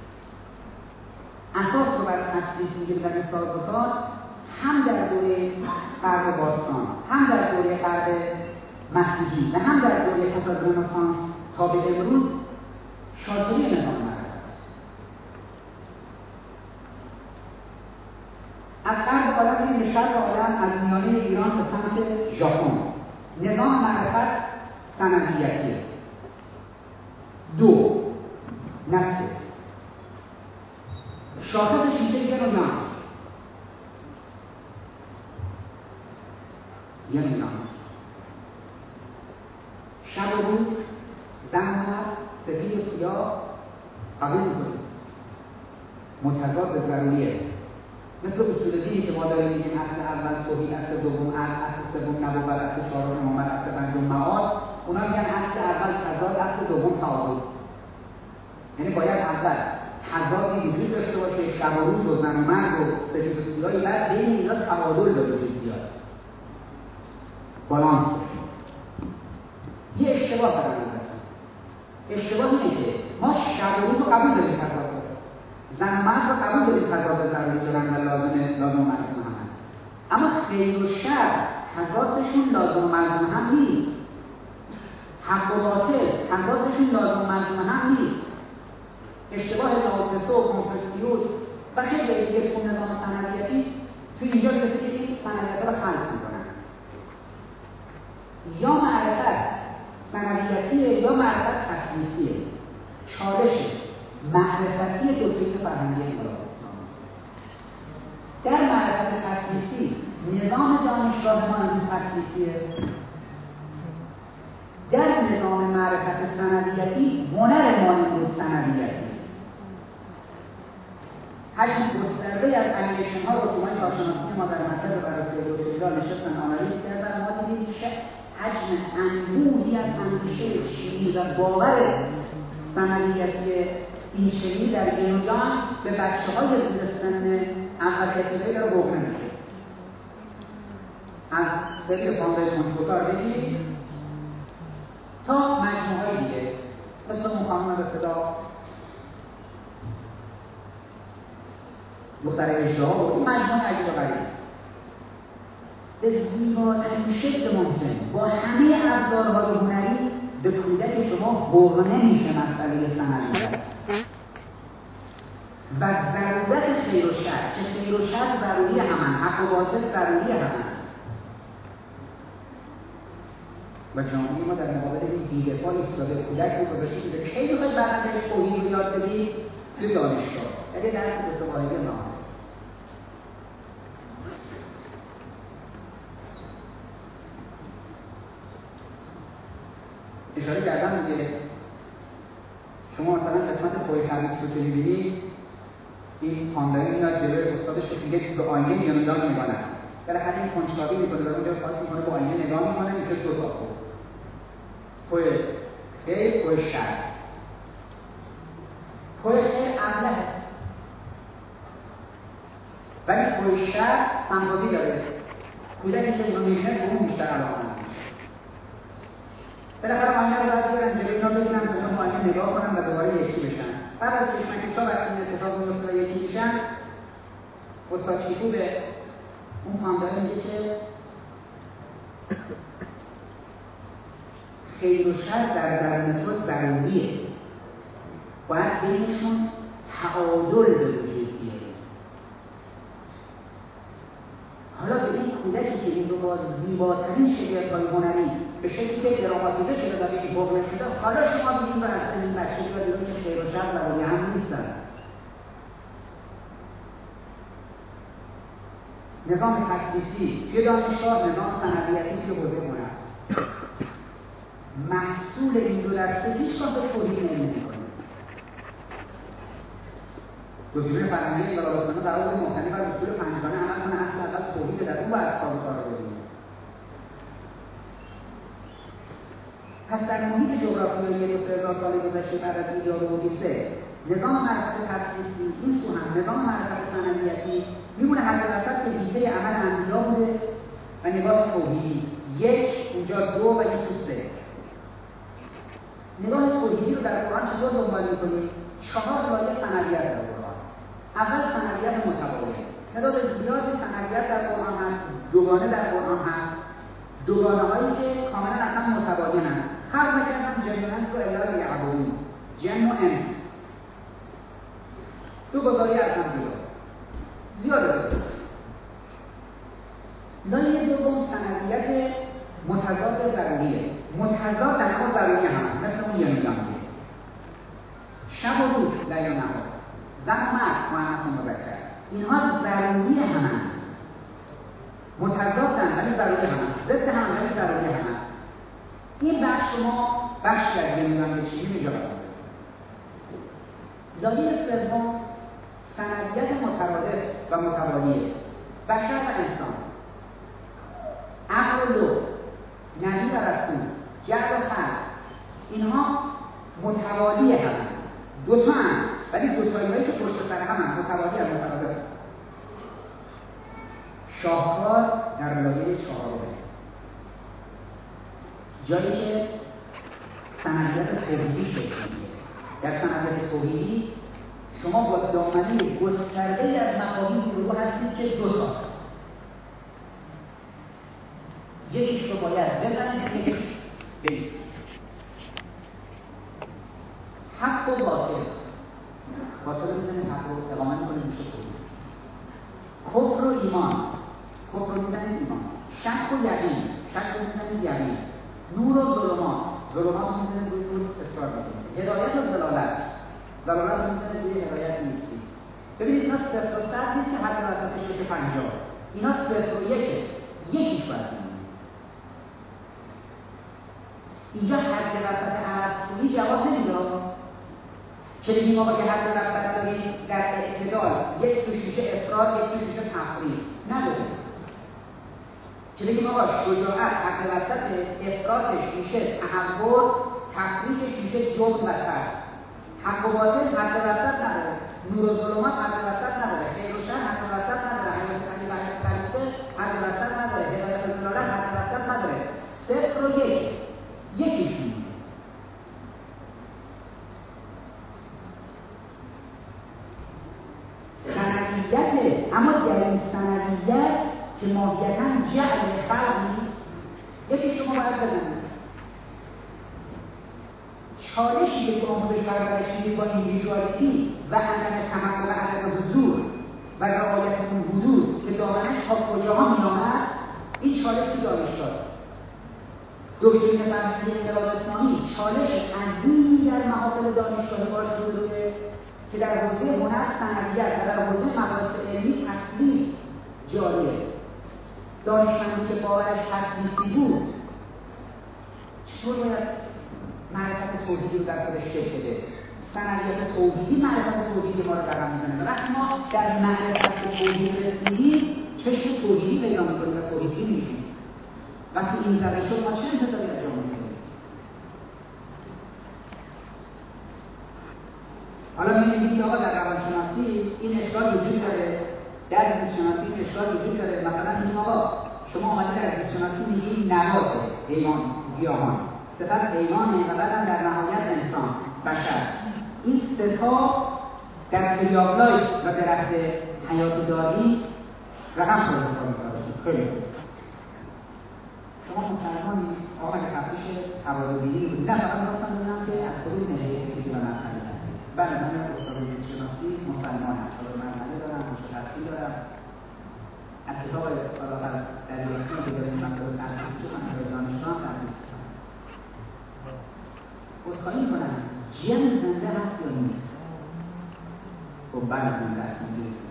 اساس رو بر تثلیث میگیره در این سازوکار هم در دوره قرن باستان، هم در دوره قرن مسیحی و هم در دوره پس از رنسانس تا به امروز شاطری نظام معرفت است. از غرب عالم به شرق عالم، از میانه ایران به سمت ژاپن نظام معرفت سنویتیه. دو نفسه شاخص شیشه یه رو نام یه رو نام شب و روز زن و مرد سفید و سیاه قبول میکنیم متضاد ضروریه. مثل اصول دینی که ما داریم میگیم اصل اول توحید، اصل دوم عدل، اصل سوم نبوت، اصل چهارم امامت، اصل پنجم معاد. اونا میگن اصل اول تضاد، اصل دوم تعادل. یعنی باید اول تضادی وجود داشته باشه، شب و روز و زن و مرد و سفید و سیاهی، بعد بین اینا تعادل به وجود بیاد، بالانس باشه. یه اشتباه قرار می‌گیره. اشتباه اینه که ما شب و روز رو قبول داریم تضاد، زن و مرد رو قبول داریم تضاد ضروری دارن و لازمه لازم و ملزوم هم هست. اما خیر و شر تضادشون لازم و ملزوم هم نیست. حق و باطل تضادشون لازم و ملزوم هم نیست. اشتباه لاوتسه و کنفوسیوس و خیلی دیگه تو نظام سنویتی تو اینجا رسیده که این سنویت‌ها رو خلق می‌کنن. یا معرفت سنویتیه یا معرفت تثلیثیه. چالش معرفتی دوکترین فرهنگی انقلاب اسلامی. در معرفت تثلیثی نظام دانشگاه ما امروز تثلیثیه. در نظام معرفت سنویتی هنر ما امروز سنویتی. حجم گسترده از انیمیشن ها رسومات کارشناسی ما در مرکز بررسی دکترا نشستن آنالیز کردن. ما دیدیم که حجم انبوهی از اندیشه شیمی و باور سنویتی این شیمی در این جان به بچه های زیرسن اول ابتدایی رو روغن میشه. از سری فاندیشن فوتار بگیرید تا مجموعه های دیگه مثل اون قانون به صدا مخترع اجراها و این مجموعه عجیب و غریب به زیباترین شکل ممکن با همه ابزارهای هنری به کودک شما حقنه میشه مسئله سنویت و ضرورت خیر و شر که خیر و شر ضروری همن، حق و باطل ضروری همن. و جامعه ما در مقابل این بی‌دفاع ایستاده. کودک رو گذاشته شده کی میخواید بعدا بهش توحید رو یاد بدید؟ توی دانشگاه. یعنی درس دو سه واحدی نامه. اشاره کردم دیگه شما مثلا قسمت پای تمیز رو که می‌بینید این خاندانی میاد جلوی استادش که میگه به آینه نگاه می‌کنه. بالاخره این کنجکاوی می‌کنه و اونجا خواهش می‌کنه به آینه نگاه می‌کنه میشه دو تا خود. پای خیر پای شر. پای خیر ابله. ولی پای شر سنبازی داره. کودکی که اینو می‌بینه به اون بیشتر علاقه‌مند میشه. بالاخره آینه رو باید بیارن جلوی اینا ببینن به اون آینه نگاه کنن و دوباره یکی بشن. بعد از چشمکش‌ها وقتی این اتفاق میفته و یکی میشن استاد شیپور به اون خاندان میگه که خیر و شر در درون خود ضروریه. باید بینشون تعادل به وجود بیاره. حالا به این کودکی که این رو با زیباترین شگفت‌های هنری به شکلی که دراماتیزه شده و بهش بغض شده، حالا شما بگید بر از این بچگی و دیدون که خیر و شر ضروری هم نیستن. نظام تکلیفی توی دانشگاه، نظام صنعتیتی توی حوزه هنر. محصول این دو دسته هیچ‌گاه به توحید نمی‌کنه. دکتر فرهنگی انقلاب اسلامی قرار بود مبتنی بر اصول پنجگانه عمل کنه، اصل اول توحید در اون باید کار کار رو ببینیم. پس در محیط جغرافیایی دو سه هزار سال گذشته بعد از ایجاد اودیسه، نظام معرفت تفسیری این سو هم نظام معرفت صنعتیتی میمونه هر وسط که حیطه عمل انبیا بوده و نگاه توحیدی یک اونجا دو و یک تو سه. نگاه توحیدی رو در قرآن چطور دنبال می‌کنیم؟ چهار لایه صنعتیت در قرآن. اول صنعتیت متوالی. تعداد زیادی صنعتیت در قرآن هست، دوگانه در قرآن هست. دوگانه‌هایی که کاملا اصلا متوالی هستند. هر مکان هم جنونت رو الا یعبدون. جن و انس. دو گذاری از هم جدا. زیاده. لایه دوم صنعتیت متضاد ضروریه. متضاد در اما ضروری هم هست. مثل اون یه میگم دیگه. شب و روز لیل و نهار. زن و مرد مؤنث و مذکر. اینها ضروری هم هست. متضادن ولی ضروری هم هست. ضد هم ولی ضروری هم هست. این بخش ما بخشی از نمیدونم به چیزی میجا بکنه. لایه سوم صنعتیت مترادف و متوالیه. بشر و انسان، عقل و لب، نبی و رسول، جعل و خلق، اینها متوالی هم دو تا هم ولی دو تایی‌هایی که پشت سر هم هم متوالی هم مترادف. شاهکار در لایه چهارم جایی که صنعتیت توحیدی شکل می‌گیره. در صنعتیت توحیدی شما با دامنه گسترده‌ای از مفاهیم رو هستید که دو تا یکیش رو باید بزنید یکیش بگید. حق و باطل باطل رو میزنید حق رو اقامت کنید میشه توحید. کفر و ایمان کفر رو میزنید ایمان. شک و یقین شک رو میزنید یقین. نور و ظلمات ظلمات رو میزنید روی نور اصرار میکنید. هدایت و ضلالت ضلالت رو میزنید روی هدایت نیستی. ببینید اینا صفر و صد نیست که حد وسطش بشه پنجاه. اینا صفر و یکه یکیش باید اینجا حد وسط عرضی جواب نمیده که بگیم آقا که حد وسط داریم در اعتدال یک توش میشه افراد یک توش میشه تفرید نداره. که بگیم آقا شجاعت حد وسط افرادش میشه تحول تفریدش میشه جبن و ترس. حق و باطل حد وسط نداره. نور و ظلمات حد وسط نداره. خیر و شر حد وسط نداره. حیات علی و حیات خلیفه حد وسط نداره. هدایت و ضلالت حد وسط نداره. صفر و یک یکیش میده. سندیته اما در این سندیت که ماهیتاً جعل خلق نیست یکی شما باید بزنید. چالشی که آموزش پرورش میده با ایندیویدوالیتی و عدم تمکن و عدم حضور و رعایت اون حدود که دامنش تا کجاها میامد این چالش تو دانشگاه. دکترین فرهنگی انقلاب اسلامی چالش عظیمی در محافل دانشگاه باز شده که در حوزه هنر، صنعتیت و در حوزه مباحث علمی تکلیف جاریه. دانشمندی که باورش تکلیفی بود چطور باید معرفت توحیدی رو در خودش شکل بده؟ صنعتیت توحیدی معرفت توحیدی ما رو رقم میزنه و وقتی ما در معرفت توحید رسیدیم چشم توحیدی پیدا میکنیم و توحیدی میشیم. وقتی این زده شد ما چه انتظاری از جامعه میکنیم؟ حالا می‌بینید که آقا در روانشناسی این اشکال وجود داره، در زیست‌شناسی این اشکال وجود داره. مثلا این آقا شما آمدید در زیست‌شناسی میگید نبات، حیوان، گیاهان، سپس حیوان و بعدم در نهایت انسان، بشر. این سه تا در تریابلای و درخت حیات داری رقم خود حساب می‌کنید. خیلی شما مسلمانی آقا اگه تفتیش حوادثی بود، نه فقط می‌خواستم ببینم که از کدوم نهیه فکری و مذهبی هستید. بله من استاد زیست‌شناسی مسلمان هستم، مرحله دارم، مشخصی دارم. از کتاب آخر در یکی که داریم من دارم تحصیل شدم، من دانشگاه هم تحصیل شدم. عذرخواهی می‌کنم، جن زنده هست یا نیست؟ خب بله زنده هست، نیست.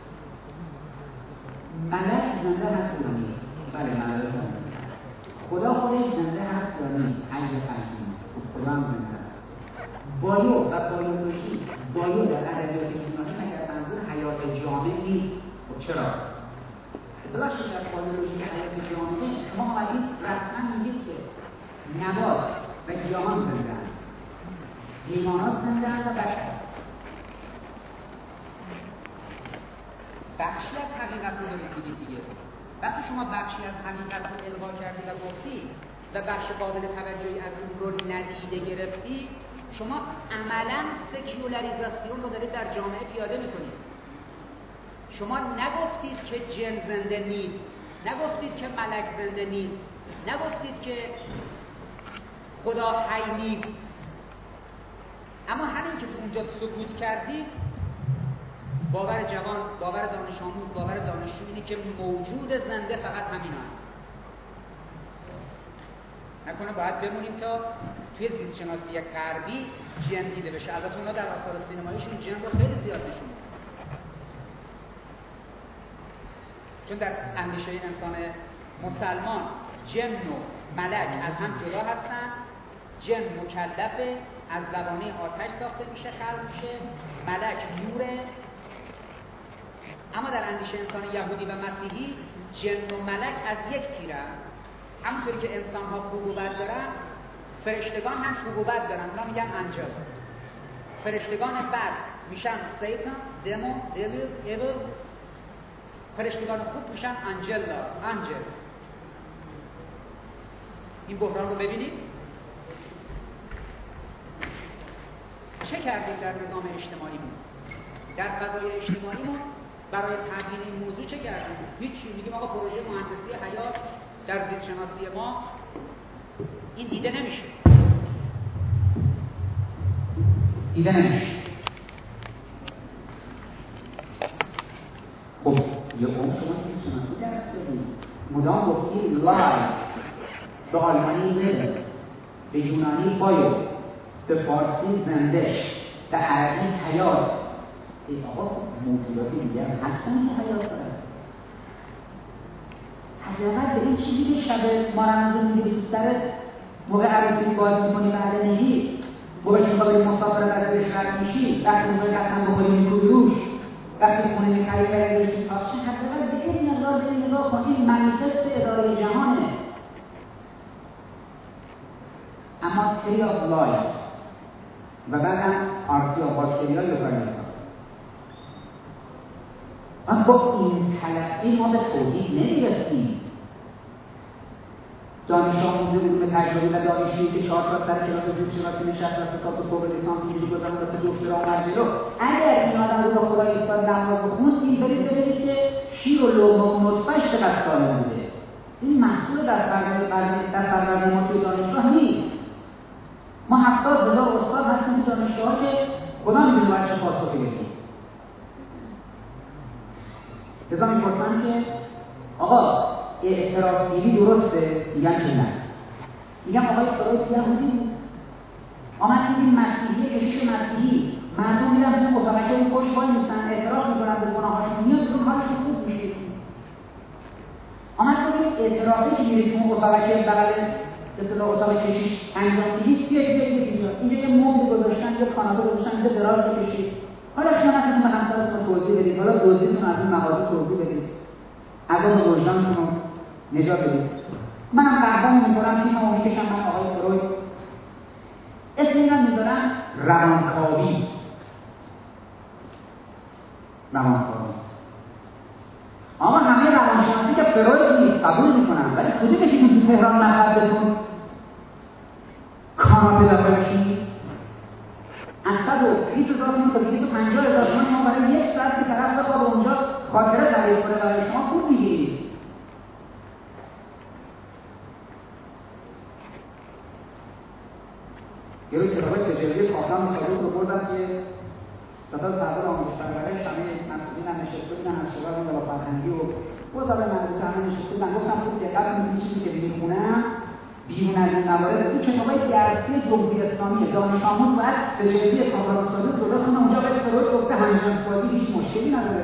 ملک زنده هست یا نیست؟ بله ملک زنده هست. خدا خودش زنده هست یا نیست؟ حی قیوم. خدا هم زنده هست. بایو و بایولوژی، بایو در ادبیات یونانی مگر منظور حیات جامع نیست. خب چرا؟ بلاشید در بایولوژی حیات جامع شما آمدید رسما میگید که نبات و گیاهان زنده هست، حیوانات زنده هست و بشر. بخشی از حقیقت رو دارید میگید دیگه. وقتی شما بخشی از حقیقت رو الغا کردی و گفتی و بخش قابل توجهی از اون رو ندیده گرفتی، شما عملاً سکیولاریزاسیون رو دارید در جامعه پیاده میکنید. شما نگفتید که جن زنده نیست، نگفتید که ملک زنده نیست، نگفتید که خدا حی نیست، اما همین که تو اونجا سکوت کردید، باور جوان، باور دانش آموز، باور دانشجو اینه که موجود زنده فقط همین هست. نکنه باید بمونیم تا توی زیست شناسی غربی جن دیده بشه. البته اونا در آثار سینماییشون جن رو خیلی زیاد نشون میدن، چون در اندیشه انسان مسلمان جن و ملک از هم جدا هستن. جن مکلفه، از زبانه آتش ساخته میشه، خلق میشه. ملک نوره. اما در اندیشه انسان یهودی و مسیحی جن و ملک از یک تیره. همونطوری که انسان ها خوب و بد دارن، فرشتگان هم خوب و بد دارن، اونا میگن انجل. فرشتگان بد میشن سیتان، دمون، دیویل، ایول. فرشتگان خوب میشن انجل ها، انجل. این بحران رو ببینید. چه کردیم در نظام اجتماعیمون؟ در فضای اجتماعیمون برای تبیین این موضوع چه کردیم؟ هیچی. میگیم آقا پروژه مهندسی حیات در زیست شناسی ما این دیده نمیشه. دیده نمیشه. خب یه اون شما زیست شناسی درست بدید. مدام گفتی لای، به آلمانی زده، به یونانی بایو، به فارسی زنده، به عربی حیات. ای آقا موجوداتی دیگر هستن که حیات دارن. حقیقت به این چیزی که شب مارمزون میگه تو سرت موقع عروسی باز میکنی بعد نهی، موقع که میخوای مسافرت از بهش رد میشی، وقتی میخوای قطعا بخوری میکنی روش، وقتی خونه میخری برای روشی تاکشن، حقیقت به این نگاه به این نگاه کن. این منیفست اداره جهانه. اما تری آف لایف و بعدم آرتی آف باکتریا یا فرمیتا. من با این تلقی ما به توحید نمیرسیم. دانش آموزه علوم تجربی و دانشجویی که چهار تا سر کلاس زیست شناسی نشست و کتاب فوق لیسانس اینجوری گذاشت واسه دکترا اومد جلو، اگر این آدم رو با خدا ایستاد نماز بخوند، این برید ببینید که شیر و لقمه و نطفه‌اش چقدر سالم بوده. این محصول در فرآیند در فرآیند ما توی دانشگاه نیست. ما هفتاد هزار استاد هستیم تو دانشگاه که خدا می‌دونه باید چه پاسخی بدیم. لذا می‌پرسن که آقا اعتراف گیری درسته؟ میگن که نه. میگم آقای فروید یهودی بود، آمد دیدیم مسیحی کشیش مسیحی مردم میرن تو اتاقک اون پشت وای میستن اعتراف میکنن به گناهاشون، میاد اون حالشون خوب میشه. آمد دیدیم اعترافی که میره تو اون اتاقک بغل به اصطلاح اتاق کشیش انجام میدید، بیاید بیاید اینجا اینجا یه موم گذاشتن، یه کاناپه گذاشتن، اینجا دراز بکشید، حالا خیانتتون به همسرتون توضیح بدید، حالا دزدیتون از این مغازه توضیح بدید، عذاب وجدانتون رو نجات بدید. منم قهوه‌مو می‌خورم، تیممو می‌کشم، من آقای فروید اسم اینم می‌ذارم روانکاوی. روانکاوی اما همه روانشناسی که فروید نیست قبول می‌کنم، ولی کدومش که تو تهران مخدتون کاناپه داخل بشید؟ از صد و بیست هزار تومان تا دویست و پنجاه هزار تومان شما برای یک ساعت که طرف بخواد اونجا خاطره تعریف کنه برای شما خوب میگیرید. یه روز کتابای تجربی کاخلان سابق رو بردم که ستاد سردار آموزش پرورش همه مسئولین هم نشسته بودن از شغل اون فرهنگی و وزارت مربوطه همه نشسته بودن. گفتم خوب دقت کنید چیزی که میخونم بیرون از این موارد تو کتابای درسی جمهوری اسلامی دانش آموز باید تجربی کاخلان سابق رو بخونه. اونجا به فروید گفته همجنس‌بازی هیچ مشکلی نداره.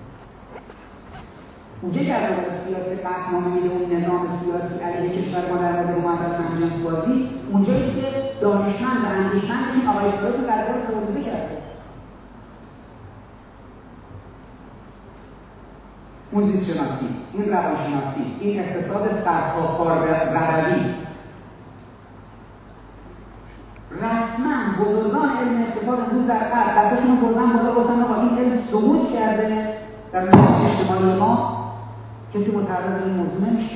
اونجا که از سیاسی قطعنامه میده اون نظام سیاسی علیه کشور ما در مورد محبت همجنس‌بازی، اونجایی که دانشمند و اندیشمند این آقای فروید رو در درس توضیح کرده. اون زیست‌شناسی، این روانشناسی، این اقتصاد سرخوار روی رسما بزرگان علم اقتصاد امروز در غرب دستشون بردن بالا گفتن آقا این علم سقوط کرده در نظام اجتماعی ما، کسی متعرض این موضوع نمیشه.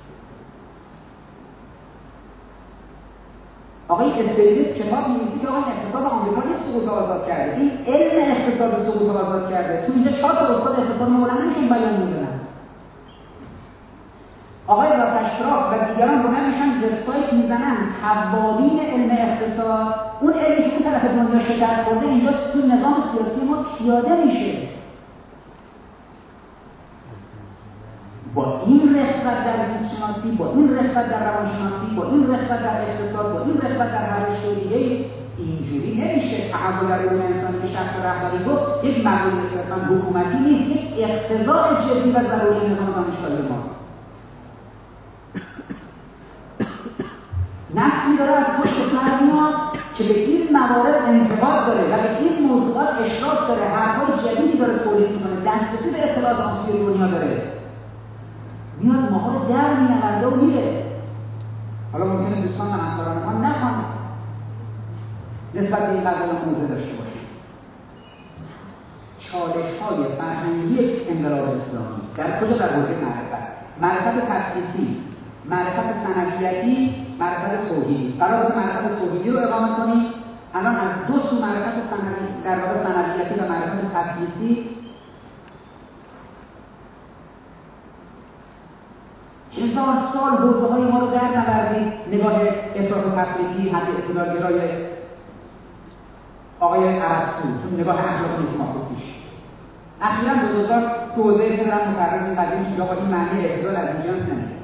آقای استیلیس کتاب می‌نویسه که آقای اقتصاد آمریکا نیست سقوط آزاد کرده، این علم اقتصاد سقوط آزاد کرده. تو اینجا چهار تا استاد اقتصاد مولانشون بیان می‌دونن. آقای راتشتراف و دیگران بلند میشن وبسایت میزنن توابین علم اقتصاد، اون علمی که اون طرف دنیا شکست خورده اینجا تو نظام سیاسی ما پیاده میشه. با این رسالت در زیست‌شناسی، با این رسالت در روانشناسی، با این رسالت در اقتصاد، با این رسالت در هر رشته دیگه اینجوری نمیشه. تحول در علوم انسانی که شخص رهبری گفت یک مقوله صرفاً حکومتی نیست، یک اقتضاء جدی و ضروری نظام دانشگاهی ما. نسلی داره از پشت سر میاد که به این موارد انتقاد داره و به این موضوعات اشراف داره، حرفای جدیدی داره تولید میکنه، دسترسی به اطلاعات آموزشی دنیا داره، میاد ماها رو در می‌آورده و میره. حالا ممکنه دوستان و همکاران ما نخوان نسبت به این قضایا موضع داشته باشیم. چالش‌های فرهنگی انقلاب اسلامی در کجا؟ در حوزه معرفت، معرفت تخصیصی، معرفت سندیتی، معرفت توحیدی. قرار بود معرفت توحیدی رو اقامت کنیم. الان از دو سو معرفت سندیتی در واقع سندیتی و معرفت تخصیصی هزار سال حوزه های ما رو در نوردید. نگاه افراط و تفریطی، حد اعتدالگرای آقای ارسطو، چون نگاه اخلاقی نیکوماخوسیش. اخیراً بزرگان تو حوزه دارن متعرض قدیم که آقا این معنی اعتدال از اینجا نمیده.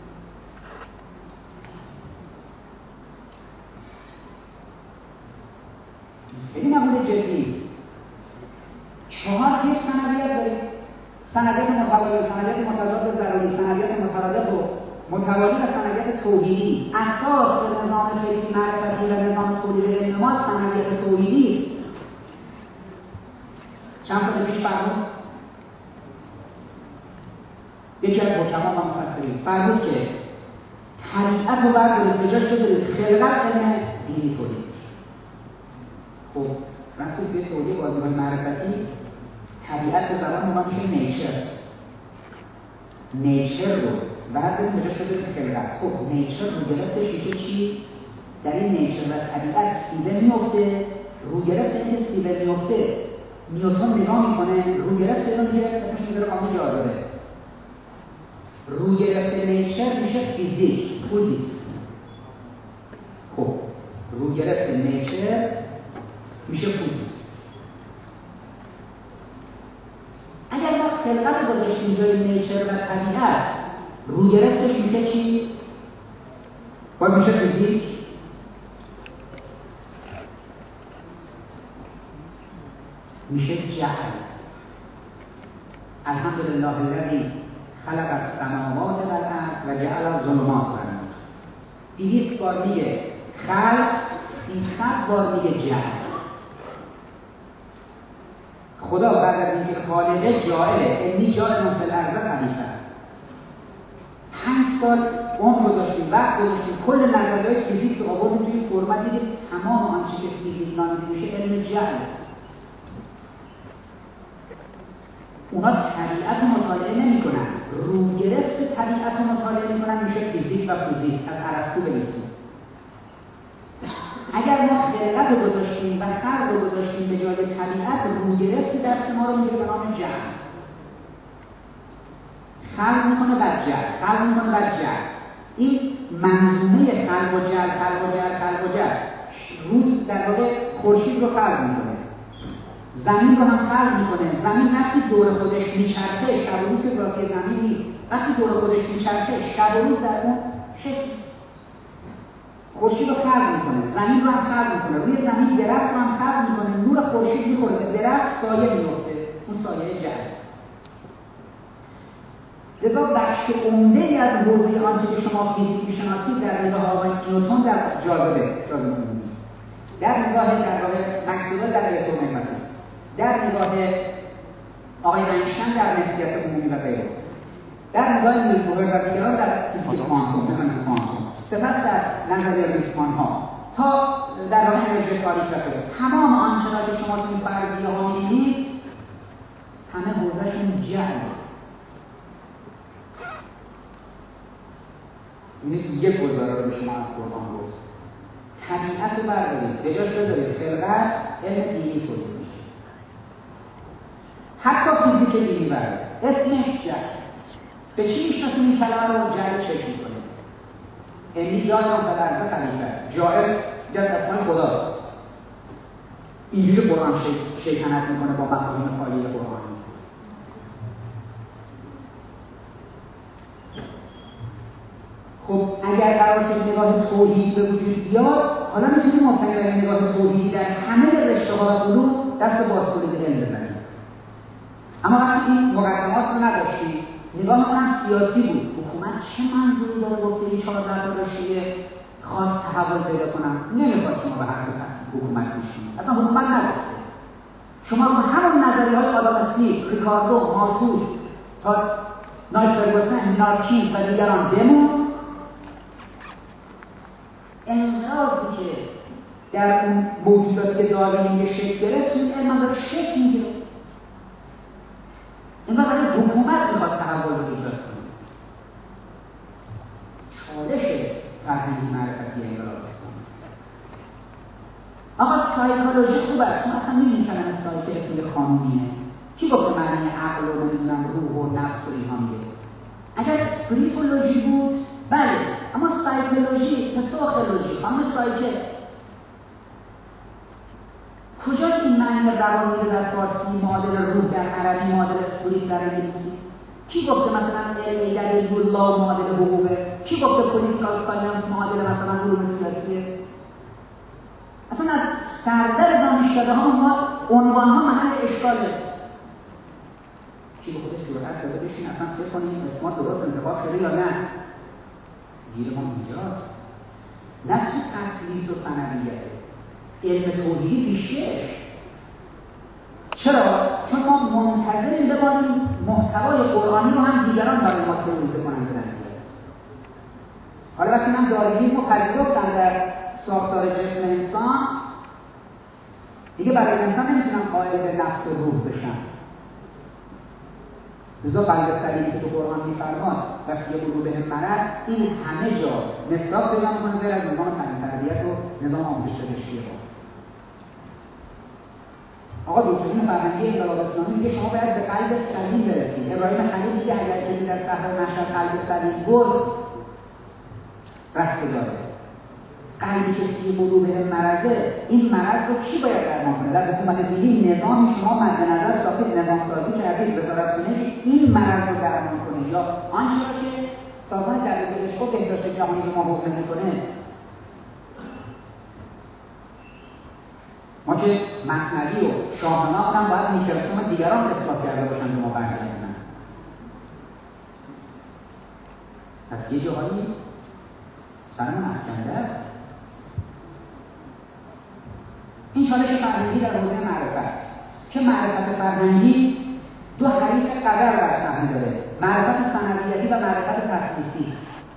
خیلی مقوله جدی. چهار تیپ سندیت داریم. سندیت متوالی، سندیت متضاد ضروری، سندیت مترادف و متوالی و سندیت توحیدی. اساس نظام فکری معرفتی و نظام تولید علم ما سندیت توحیدی. چند تا پیش فرمود یکی از حکما و مفسرین فرمود که طبیعت رو بردارید به جاش بذارید خلقت علم دینی تولید. خب رفتید به تولید بازی‌های معرفتی، طبیعت به زبان ما میشه نیچر. نیچر رو بعد به جاش بذارید خلقت. خب نیچر رو گرفتش میشه چی؟ در این نیچر و طبیعت سیبه میفته، رو گرفت این سیبه میفته نیوتن نگاه میکنه، رو گرفت اینا میگه اسمش میذاره قانون جاذبه. رو گرفت نیچر میشه فیزیک، فیزیک. خب رو گرفت نیچر میشه فیزیک. اگر ما خلقت رو گذاشتیم جای نیچر و طبیعت، رو گرفتش میشه چی؟ با حالا میشه فیزیک، میشه جهل. الحمدلله الذی خلق السماوات والارض و جعل الظلمات والنور. دویست بار میگه خلق، سیصد بار میگه جهل. خدا بعد از اینکه خالقه جاعله، انی جاعل فی الارض خلیفه، پنج سال عمر گذاشتیم، وقت گذاشتیم، کل نظریه‌های فیزیک رو آوردیم توی فرمتی که تمام آنچه که فیزیک نامیده میشه علم جهل. اونا طبیعت رو مطالعه نمی کنن، رو گرفت طبیعت رو مطالعه می کنن، میشه فیزیک و فیزیک. از ارسطو بنویسیم. اگر ما خلقت رو گذاشتیم و خلق رو گذاشتیم به جای طبیعت، رو گرفت دست ما رو میگه به نام جهل. خلق میکنه بر جهل، خلق میکنه بر جهل. این منظومه خلق و جهل، خلق و جهل، خلق و جهل، روز در واقع خورشید رو خلق میکنه، زمین رو هم خلق میکنه. زمین وقتی دور خودش میچرخه، شب و روز که راکی زمین نیست، وقتی دور خودش میچرخه، شب و روز در اون شکل. خورشید رو خلق میکنه، زمین رو هم خلق میکنه، روی زمین درخت رو هم خلق میکنه، نور خورشید میخوره به درخت، سایه میفته، اون سایه جهل. لذا بخش عمده‌ای از حوزه آنچه که شما فیزیک میشناسید در نگاه آقای نیوتن در جاذبه در نگاه در واقع مکسول در الکترومغناطیس، در نگاه آقای اینشتین در نسبیت عمومی و غیره، در نگاه نیوتن و دیگران در فیزیک کوانتوم، مکانیک کوانتوم، سپس در نظریه ریسمان ها تا در واقع انرژی تاریک و غیره. تمام آنچه را که شما تو این فرضیه ها می‌بینید همه حوزه‌شون جهله. این یک گزاره رو به شما از قرآن گفت. طبیعت رو بردارید، به جاش بذارید خلقت، علم دینی توضیح میشه. حتی فیزیک دینی بردارید، اسمش جهل. به چی میشناسیم این کلمه رو؟ جهل چشم میکنه. انی جاعل فی الارض خلیفه، جاعل در اسم خدا. اینجوری قرآن شیطنت میکنه با مفاهیم خالی قرآنی. خب اگر قرار شد نگاه توحید به وجود بیاد، حالا میتونیم مطمئن نگاه توحید در همه رشته‌ها علوم دست بازتولید علم بزنیم. اما وقتی این مقدمات رو نداشتیم، نگاه من سیاسی بود. حکومت چه منظوری داره گفته این چهارده تا رشته خاص تحول پیدا کنن؟ نمیخواد شما به حق حکومت بشید. اصلا حکومت نگفته. شما رو همون نظریه‌های آدم اسمیت، ریکاردو، ماسوس تا نایل فرگوسن، نارکین و دیگران بمون. انقلابی که در اون موجوداتی که داریم یه شکل گرفت، این علم داره شکل میگیره. این وقت حکومت میخواد تحول رو ایجاد کنه. چالش فرهنگی معرفتی انقلاب اسلامی. آقا سایکولوژی خوب است. ما اصلا می‌بینیم کلمه سایکولوژی اسم قانونیه. کی گفته معنی عقل و نمیدونم روح و نفس و اینها میگه؟ اگر اسپریتولوژی بود بله، اما سایکولوژی، پسیولوژی، همه سایکل کجا این معنی روانی رو در فارسی معادل روح در عربی معادل اسپریت در انگلیسی؟ کی گفته مثلا علم دلیل الله معادل حقوقه؟ کی گفته پولیتیکال ساینس معادل مثلا علوم سیاسیه؟ اصلا از سردر دانشکده ها ما عنوان ها محل اشکاله. کی به خودش جرأت داده بشین اصلا فکر کنیم این اسمات درست انتخاب شده یا نه؟ گیر ما اینجاست. نه تو تسلیس و ثانویته، علم توحیدی پیشکش. چرا؟ چون ما منتظریم بمانیم محتوای قرآنی رو هم دیگران برای ما توضیح کنند. حالا وقتی من داروینی رو پذیرفتم در ساختار جسم انسان، دیگه برای انسان نمیتونم قائل به نفس و روح بشم. لذا قلب سلیمی که تو قرآن می‌فرماد وقتی یه گروه به مرض، این همه جا مصداق پیدا می‌کنه غیر از نظام تعلیم تربیت و نظام آموزش پزشکی ما. آقا دکترین فرهنگی انقلاب اسلامی میگه شما باید به قلب سلیم برسید. ابراهیم خلیل میگه اگر کسی در صحرای مشهد قلب سلیم برد رفت داره. قلبی که توی گروه به مرضه، این مرض رو کی باید درمان کنه؟ در حکومت دیگه نظام شما مد نظر ساختید، نظام سازی کردید، وزارت خونه این مرض رو درمان کنه، یا آنچه که سازمان جهانی پزشکی بهداشت جهانی رو ما حکم می‌کنه ما که مثنوی و شاهنامه هم باید میکرسوم دیگران اثبات کرده باشن که ما برگردیم. پس یه جاهایی سرمون افکنده است. این چالش فرهنگی در حوزه معرفت که معرفت فرهنگی دو حریف قدر بر صحنه داره، معرفت ثانویتی و معرفت تثلیثی.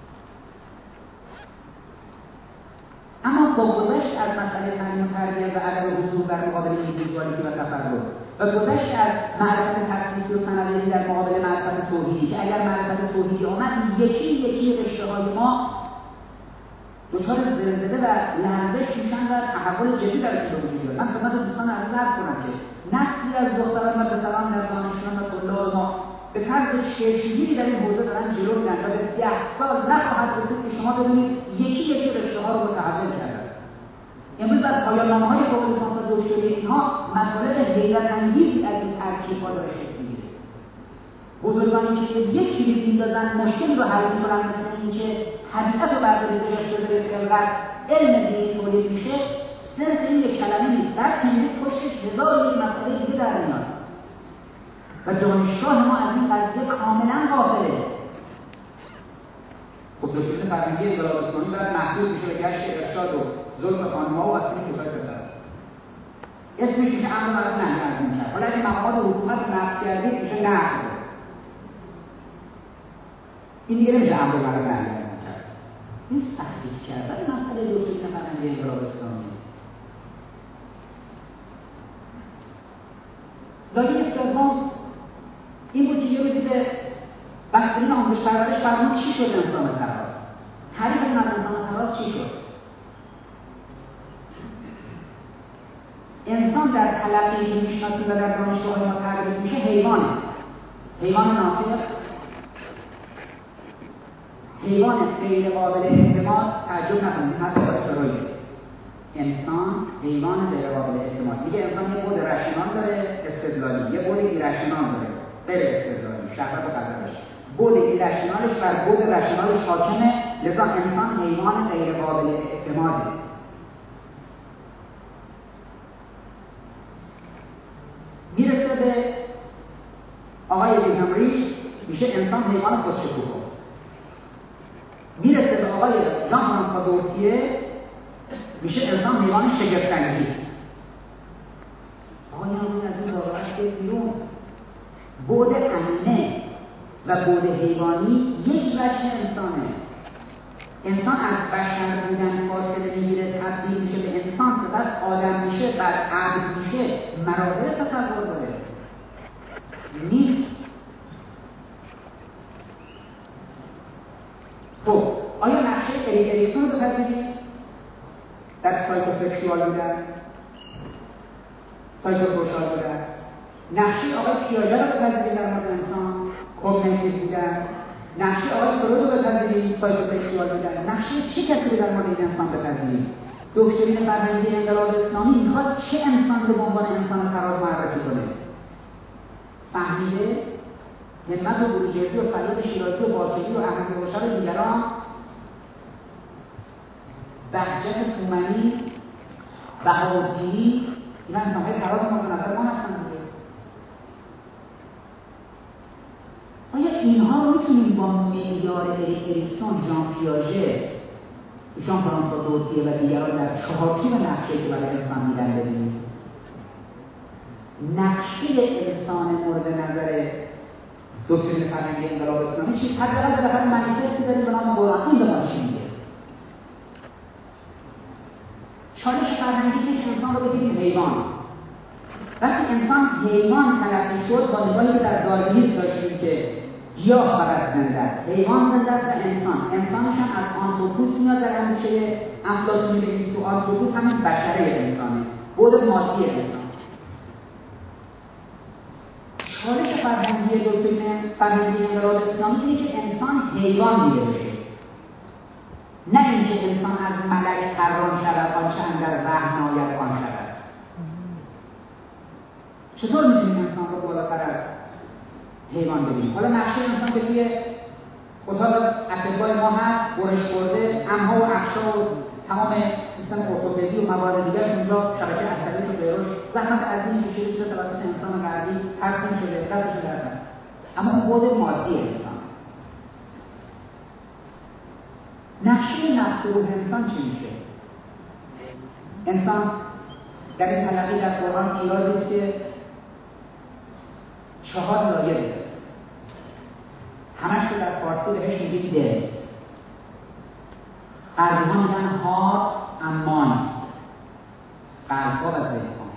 اما با گذشت از مسئله تعلیم و تربیت و عدم حضور در مقابل ایندیویدوالیتی و تفرد و گذشت از معرفت تثلیثی و ثانویتی در مقابل معرفت توحیدی که اگر معرفت توحیدی آمد یکی یکی رشته‌های ما دچار زلزله و لرزش میشن و تحول جدی در این وجود میاد. من خدمت دوستان عزیز عرض کنم که نسلی از دختران و پسران در دانشگاه و طلاب ما به طرز شگفت‌انگیزی در این حوزه دارن جلو میرن و به ده سال نخواهد رسید که شما ببینید یکی یکی رشته‌ها رو متحول کردن. امروز در پایان نامه‌های فوق لیسانس و دکتری اینها مطالب حیرت‌انگیزی از این ترکیب‌ها داره شکل می‌گیره. بزرگانی که یک کلید می‌اندازن مشکلی رو حل می‌کنن، مثل اینکه طبیعت رو بردارید بجاش خلقت علم دینی تولید میشه، صرف این یک کلمه نیست، در کنید پشتش هزار یک مسئله دیگه در میاد و دانشگاه ما از این قضیه کاملا غافله. خب دکتر فرهنگی انقلاب اسلامی باید محدود میشه به گشت ارشاد و ظلم خانم‌ها و اصلی کتاب پسر. اسمش میشه امر معروف نهی از منکر. حالا اگه مقامات حکومت رو نقض کردید میشه نقض. این دیگه نمیشه امر معروف نهی از منکر. این تحقیق کردن مسئله دکتر فرهنگی انقلاب اسلامی. دایره سوم این بود که یه روزی به بحثین آموزش پرورش فرمود چی شد انسان تراز؟ تعریف این از انسان تراز چی شد؟ انسان در تلقی که میشناسیم و در دانشگاه ما تعریف میشه حیوانه. حیوان ناطق، حیوان غیر قابل اعتماد، تعجب نکنید حتی با اختراعی. انسان حیوان غیر قابل اعتماد. دیگه انسان یه بود رشنال داره، استدلالی، یه بود ایرشنال داره، غیر استدلالی، شهوت و قدرش. بود ایرشنالش بر بود رشنالش حاکمه، لذا انسان حیوان غیر قابل اعتماده. میرسه به آقای ویلیام ریش، میشه انسان حیوان خودشکوفا. میرسه به آقای ژان فرانسوا دورتیه، میشه انسان حیوان شگفت‌انگیز. آقای همون از این داغرش به بیرون بود امنه و بود حیوانی یک وجه انسانه. انسان از بشر بودن فاصله میگیره، تبدیل میشه به انسان، سپس آدم میشه، بعد عبد میشه. مراحل تصور داره نیست. خب آیا نقشه اریک اریکسون رو بپذیرید در سایکوسکشوال بودن، سایکوسوشال بودن؟ نقشه آقای پیاژه رو بپذیرید در مورد انسان، کوگنیتیو بودن؟ نقشه آقای فروید رو بپذیرید، سایکوسکشوال بودن؟ نقشه چه کسی رو در مورد این انسان بپذیرید؟ دکترین فرهنگی انقلاب اسلامی میخواد چه انسان رو به عنوان انسان تراز معرفی کنه؟ فهمیده همت و بروجردی و فریاد شیرازی و باقری و احمد روشن و دیگران، بهجت تومنی، بهاءالدینی، این انسان‌های تراز مورد نظر ما هستن دیگه. آیا اینها رو میتونیم با معیار اریک اریکسون، ژان پیاژه، ژان فرانسوا دورتیه و دیگران در چهارچوب نقشه‌ای که برای انسان میدن ببینیم؟ نقشه انسان مورد نظر دکترین فرهنگی انقلاب اسلامی چیز حداقل به نفر منیفستی داریم به نام قرآن. این به ما چی میگه؟ چالش فرهنگی که انسان رو بگیریم حیوان. وقتی انسان حیوان تلقی شد با نگاهی که در داروینیسم داشتیم که گیاه فقط زنده است، حیوان زنده است و انسان. انسانش هم از آنتروپوس میاد در اندیشه افلاطونی بگیم تو آنتروپوس همین بشره انسانه، بود مادی انسان. چالش فرهنگی دکترین فرهنگی انقلاب اسلامی اینه که انسان حیوان میده بشه، نه اینکه انسان از ملک قرار شود آنچه اندر ذهن آید آن شود. چطور میتونیم انسان رو بالاتر از حیوان ببینیم؟ حالا نقشه انسان که توی اتاق اطبای ما هست، برش خورده، امها و افشا و تمام سیستم ارتوپدی و موارد دیگر اونجا شبکه عصبی رو به روش زحمت عظیمی کشیده شده توسط انسان غربی، ترسیم شده، دستش دردن. اما اون بود مادی انسان. نقشه نفس روح انسان چی میشه؟ انسان در این تلقی در قرآن نیازی که چهار لایه داره. همش رو در فارسی بهش میگیم دل. غربی ها میگن هارت اند مایند. قلب‌ها و ذهن‌ها.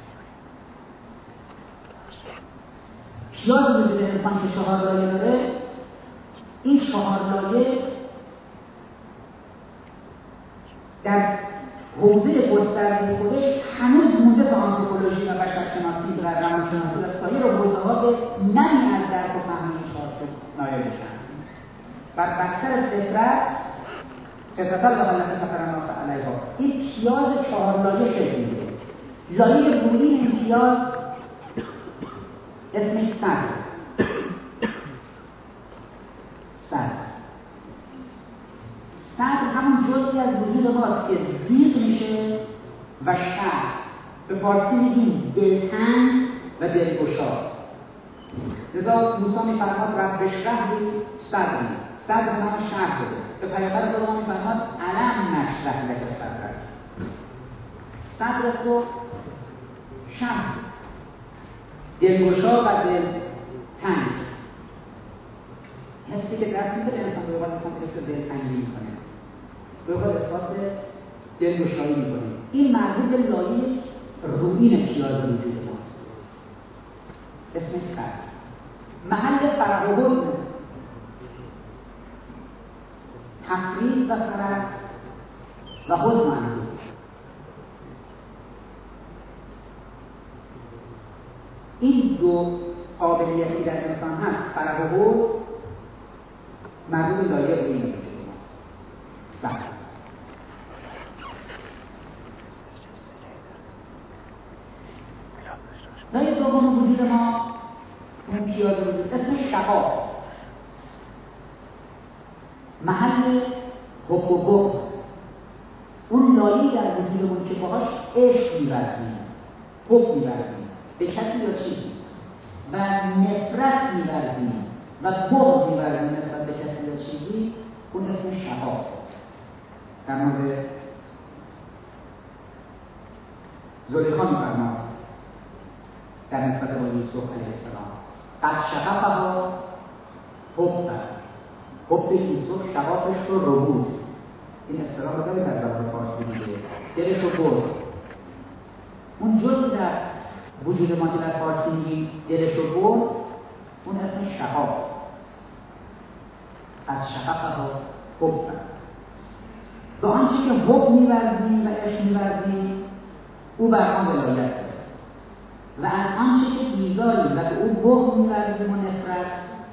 پیاز وجود انسان که چهار لایه داره، این چهار لایه در حوزه گسترده خودش هنوز مونده به آنتروپولوژی و بشرشناسی و روانشناسی و سایر حوزه‌ها به نمی از درک و فهم این چهار لایه بشن. و بدتر فطرت فطرت الله التي فطر الناس علیها، این پیاز چهار لایه شکل می‌گیره. لایه بومی این پیاز اسمش صدر. صدر صدر همون جزئی از وجود ماست که زیغ میشه و شرح. به فارسی میگیم دلتنگ و دلگشا. لذا موسی میفرماد رب اشرح لی صدری. صدر همون شرح بده. به پیامبر خدا میفرماد الم نشرح لک صدرک. صدر تو شرح دلگشا و دلتنگ. حسی که دست میده به انسان به وقت کنترل دلتنگی میکنه، به وقت احساس دلگشایی میکنه. این مربوط به لایه روحین پیاز وجود ماست. اسمش صدر. محل فرح و حزن، تفریح و فرح و حزن اندوه. این دو قابلیتی در انسان هست، فرح و حزن، مربوط به لایه روحین وجود ماست. صدر. لایه دوم وجود ما اون پیاز وجود اسمش شقاق، محل حب و بغض. اون لایه در وجودمون که باهاش عشق می‌ورزیم، حب می‌ورزیم به کسی یا چیزی و نفرت می‌ورزیم و بغض می‌ورزیم نسبت به کسی یا چیزی، اون اسمش شقاق. در مورد زلیخا می‌فرماد در نسبت با یوسف علیه السلام قد شغفها حبا، حب یوسف شغفش رو رو بود. این اصطلاح رو دارید در زبان فارسی میگه دلش رو برد. اون جزء در وجود ما که در فارسی میگیم دلش رو برد، اون اسمش شغف. از شغفها حبا. به آنچه که حب می‌ورزیم و عشق می‌ورزیم او بر آن ولایت دارد و از آنچه که بیزاریم و به او بغض می‌ورزیم و نفرت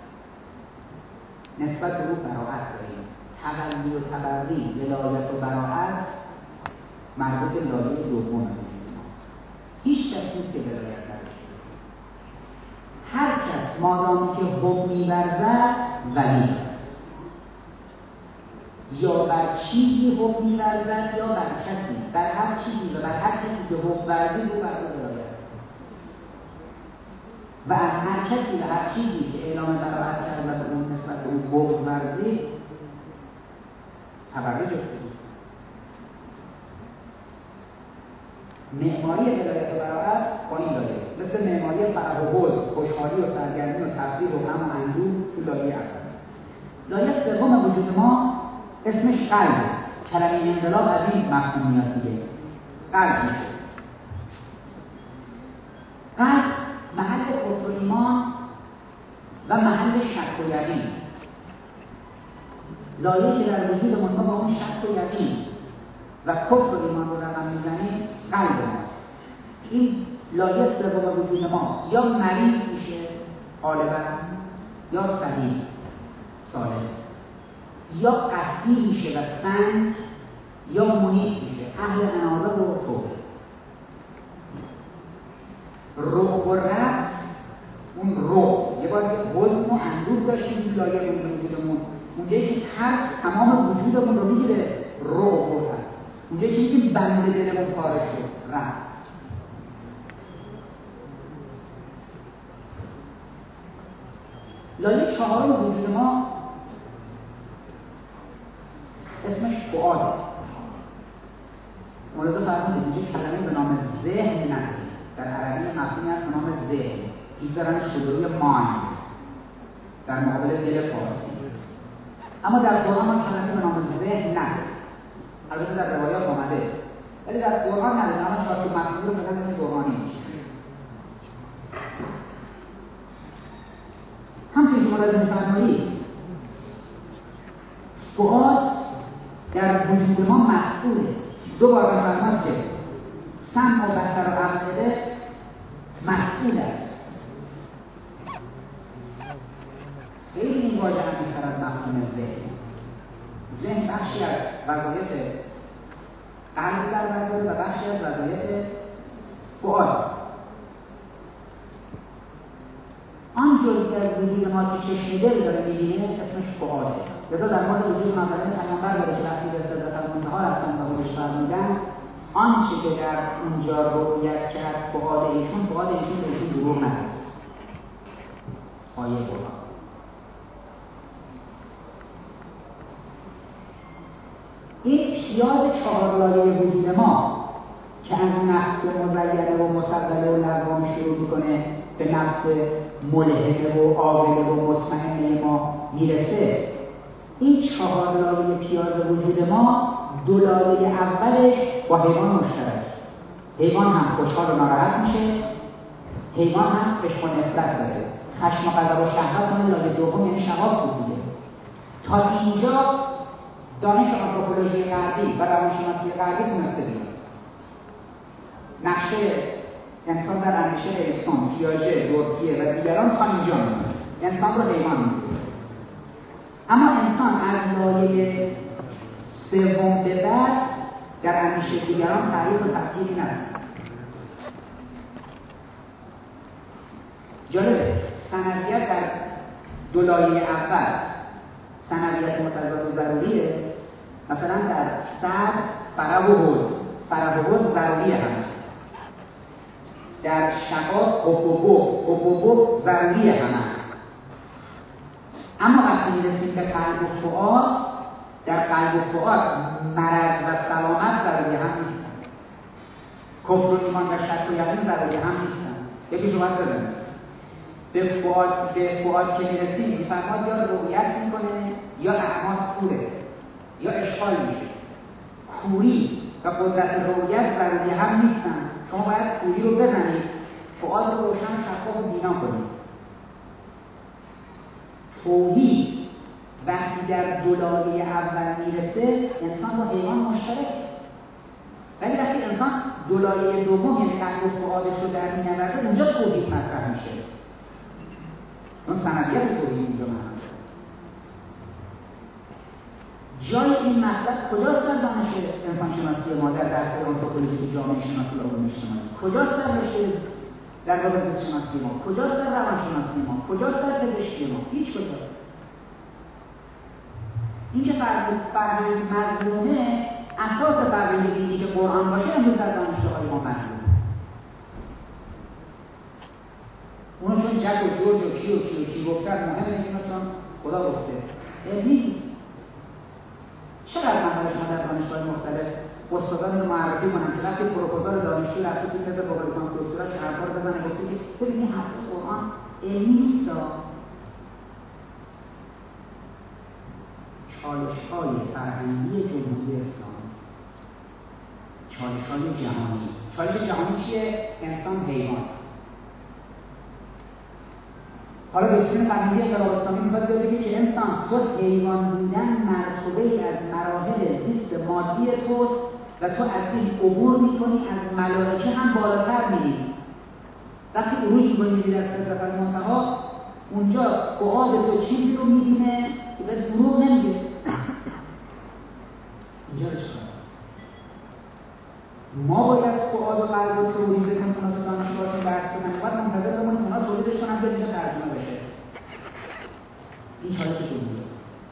نسبت به او براءت داریم. تولی و تبری، ولایت و براءت مربوط به لایه دوم وجود ماست. هیچ کس نیست که ولایت نداشته. هر کس مادامی که حب می‌ورزد ولی یا بر چیزی حب می‌ورزد یا بر کسی، بر هر چیزی و بر هر کسی که حب ورزید او بر او ولایت و از هر کسی و هر چیزی که اعلام براءت کرد و به اون نسبت به اون بغض ورزید تبری جفتی. معماری ولایت و براءت با این لایه مثل معماری فرح و حزن، خوشحالی و سرگرمی و تفریح و غم و اندوه تو لایه اول. لایه سوم وجود ما اسمش قلب. کلمه انقلاب از این مفهوم میاد دیگه. قلب میشه. قلب محل کفر و ایمان و محل شک و یقین. لایه که در وجود ما با اون شک و یقین و کفر و ایمان رو رقم میزنیم قلب ماست. این لایه سوم وجود ما یا مریض میشه غالبا یا صحیح سالم، یا قصدی میشه و سنگ یا منیب میشه اهل انابه و توبه. روح و رفت، اون روح یه بار که حلم و اندوه داشتیم لایه اون وجودمون، اونجایی که ترس تمام وجودمون رو میگیره روح و رفت. اونجایی که میگیم بند دلمون پاره شد رفت. لایه چهارم وجود ما اسمش فؤاد. مورد فرمودید اینجا کلمه به نام ذهن نداریم، در عربی مفهومی هست به نام ذهن، میذارن شدوی مایند در مقابل دل فارسی. اما در قرآن ما کلمه به نام ذهن نداریم، البته در روایات آمده ولی در قرآن نداریم. اما شاید که مفهومی رو بدن این قرآنی میشه. همچنین که مورد میفرمایید فؤاد در وجود ما مسئوله. دو بار فرمود که سمع و بصر و افئده مسئول است. خیلی این واژه هم بیشتر از مفهوم ذهن. ذهن بخشی از وظایف قلب در بر داره و بخشی از وظایف فؤاد. آن جزئی از وجود ما که چشم دل داره می‌بینه اسمش فؤاده. لذا در مورد وجود مقدمه پیامبر داره که وقتی به صدق المنتها رفتن و بهش فرمودن آنچه که در اونجا رؤیت کرد فؤاد ایشون، فؤاد ایشون به ایشون دروغ نگفت. آیه قرآن. این پیاز چهار لایه وجود ما که از نفس مزینه و مسوله و لغوام شروع میکنه به نفس ملهمه و عاقله و مطمئنه ما میرسه. این چهار لایه پیاز وجود ما دو لایه اولش با حیوان مشترک. حیوان هم خوشحال و ناراحت میشه، حیوان هم عشق و نفرت داره. خشم و غضب و شهوت اون لایه دوم یعنی شهوت بود دیگه. تا اینجا دانش آنتروپولوژی غربی و روانشناسی غربی تونسته بیاد نقشه انسان در اندیشه اریکسون، پیاژه، دورکیه و دیگران تا اینجا میاد. انسان رو حیوان می‌دونه. اما انسان از لایه سوم به بعد در اندیشه دیگران تعریف و تفکیری نداره. جالبه ثانویت در دو لایه اول ثانویت متضاد و ضروریه. مثلا در صدر فرح و حزن، فرح و حزن ضروریه هم. در شقاق حب و بغض، حب و بغض ضروریه هم. اما وقتی میرسیم به قلب و فؤاد، در قلب و فؤاد مرض و سلامت ضروری هم نیستن. کفر و ایمان و شک و یقین ضروری هم نیستن. یکی شما بزنید به فؤاد به فؤاد که میرسیم میفرماد یا رؤیت میکنه یا اعماس کوره یا اشغال میشه. کوری و قدرت رؤیت ضروری هم نیستن. شما باید کوری رو بزنید، فؤاد رو روشن شفاف و بینا کنید. توحید وقتی در دو لایه اول میرسه انسان با حیوان مشترک، ولی وقتی انسان دو لایه دوم یعنی قلب و فؤادش رو در می‌آورده اونجا توحید مطرح میشه. اون سندیت توحید اینجا مطرح شده. جای این مطلب کجاست در دانش انسانشناسی ما، در درس آنتروپولوژی جامعه شناسی و علوم اجتماعی؟ کجاست در رشته در روابط شناسی ما؟ کجاست در روانشناسی ما؟ کجاست در پزشکی ما؟ هیچ کجا. این که فرهنگ مظلومه، اساس فرهنگ دینی که قرآن باشه امروز در دانشگاه‌های ما مظلومه. اونا چون جک و جورج و کی و کی و کی گفتن مهمه، اینا چون خدا گفته علمی نیست. چقدر من برای شما در دانشگاه مختلف استادان رو معرفی کنم که وقتی پروپوزال دانشجو رفته توی تز فوق لیسانس دکترا که حرفا رو بزنه گفته که ببین این حرف قرآن علمی نیست. چالش‌های فرهنگی جمهوری اسلامی، چالش‌های جهانی. چالش جهانی چیه؟ انسان حیوان. حالا دکترین فرهنگی انقلاب اسلامی می‌خواد بگه که انسان تو حیوان بودن مرتبه‌ای از مراحل زیست مادی توست و تو از این عبور می‌کنی، از ملائکه هم بالاتر می‌ری. وقتی عروج می‌کنی می‌ری در صدق المنتها، اونجا فؤاد تو چیزی رو می‌بینه که به دروغ نمیگه. اینجا اشکال. ما باید فؤاد و قلب رو تولید کنیم، اونا تو دانشگاهشون درس بدن، باید منتظر بمونیم اونا تولیدش کنن که اینجا ترجمه بشه. این چالش جمهوریه.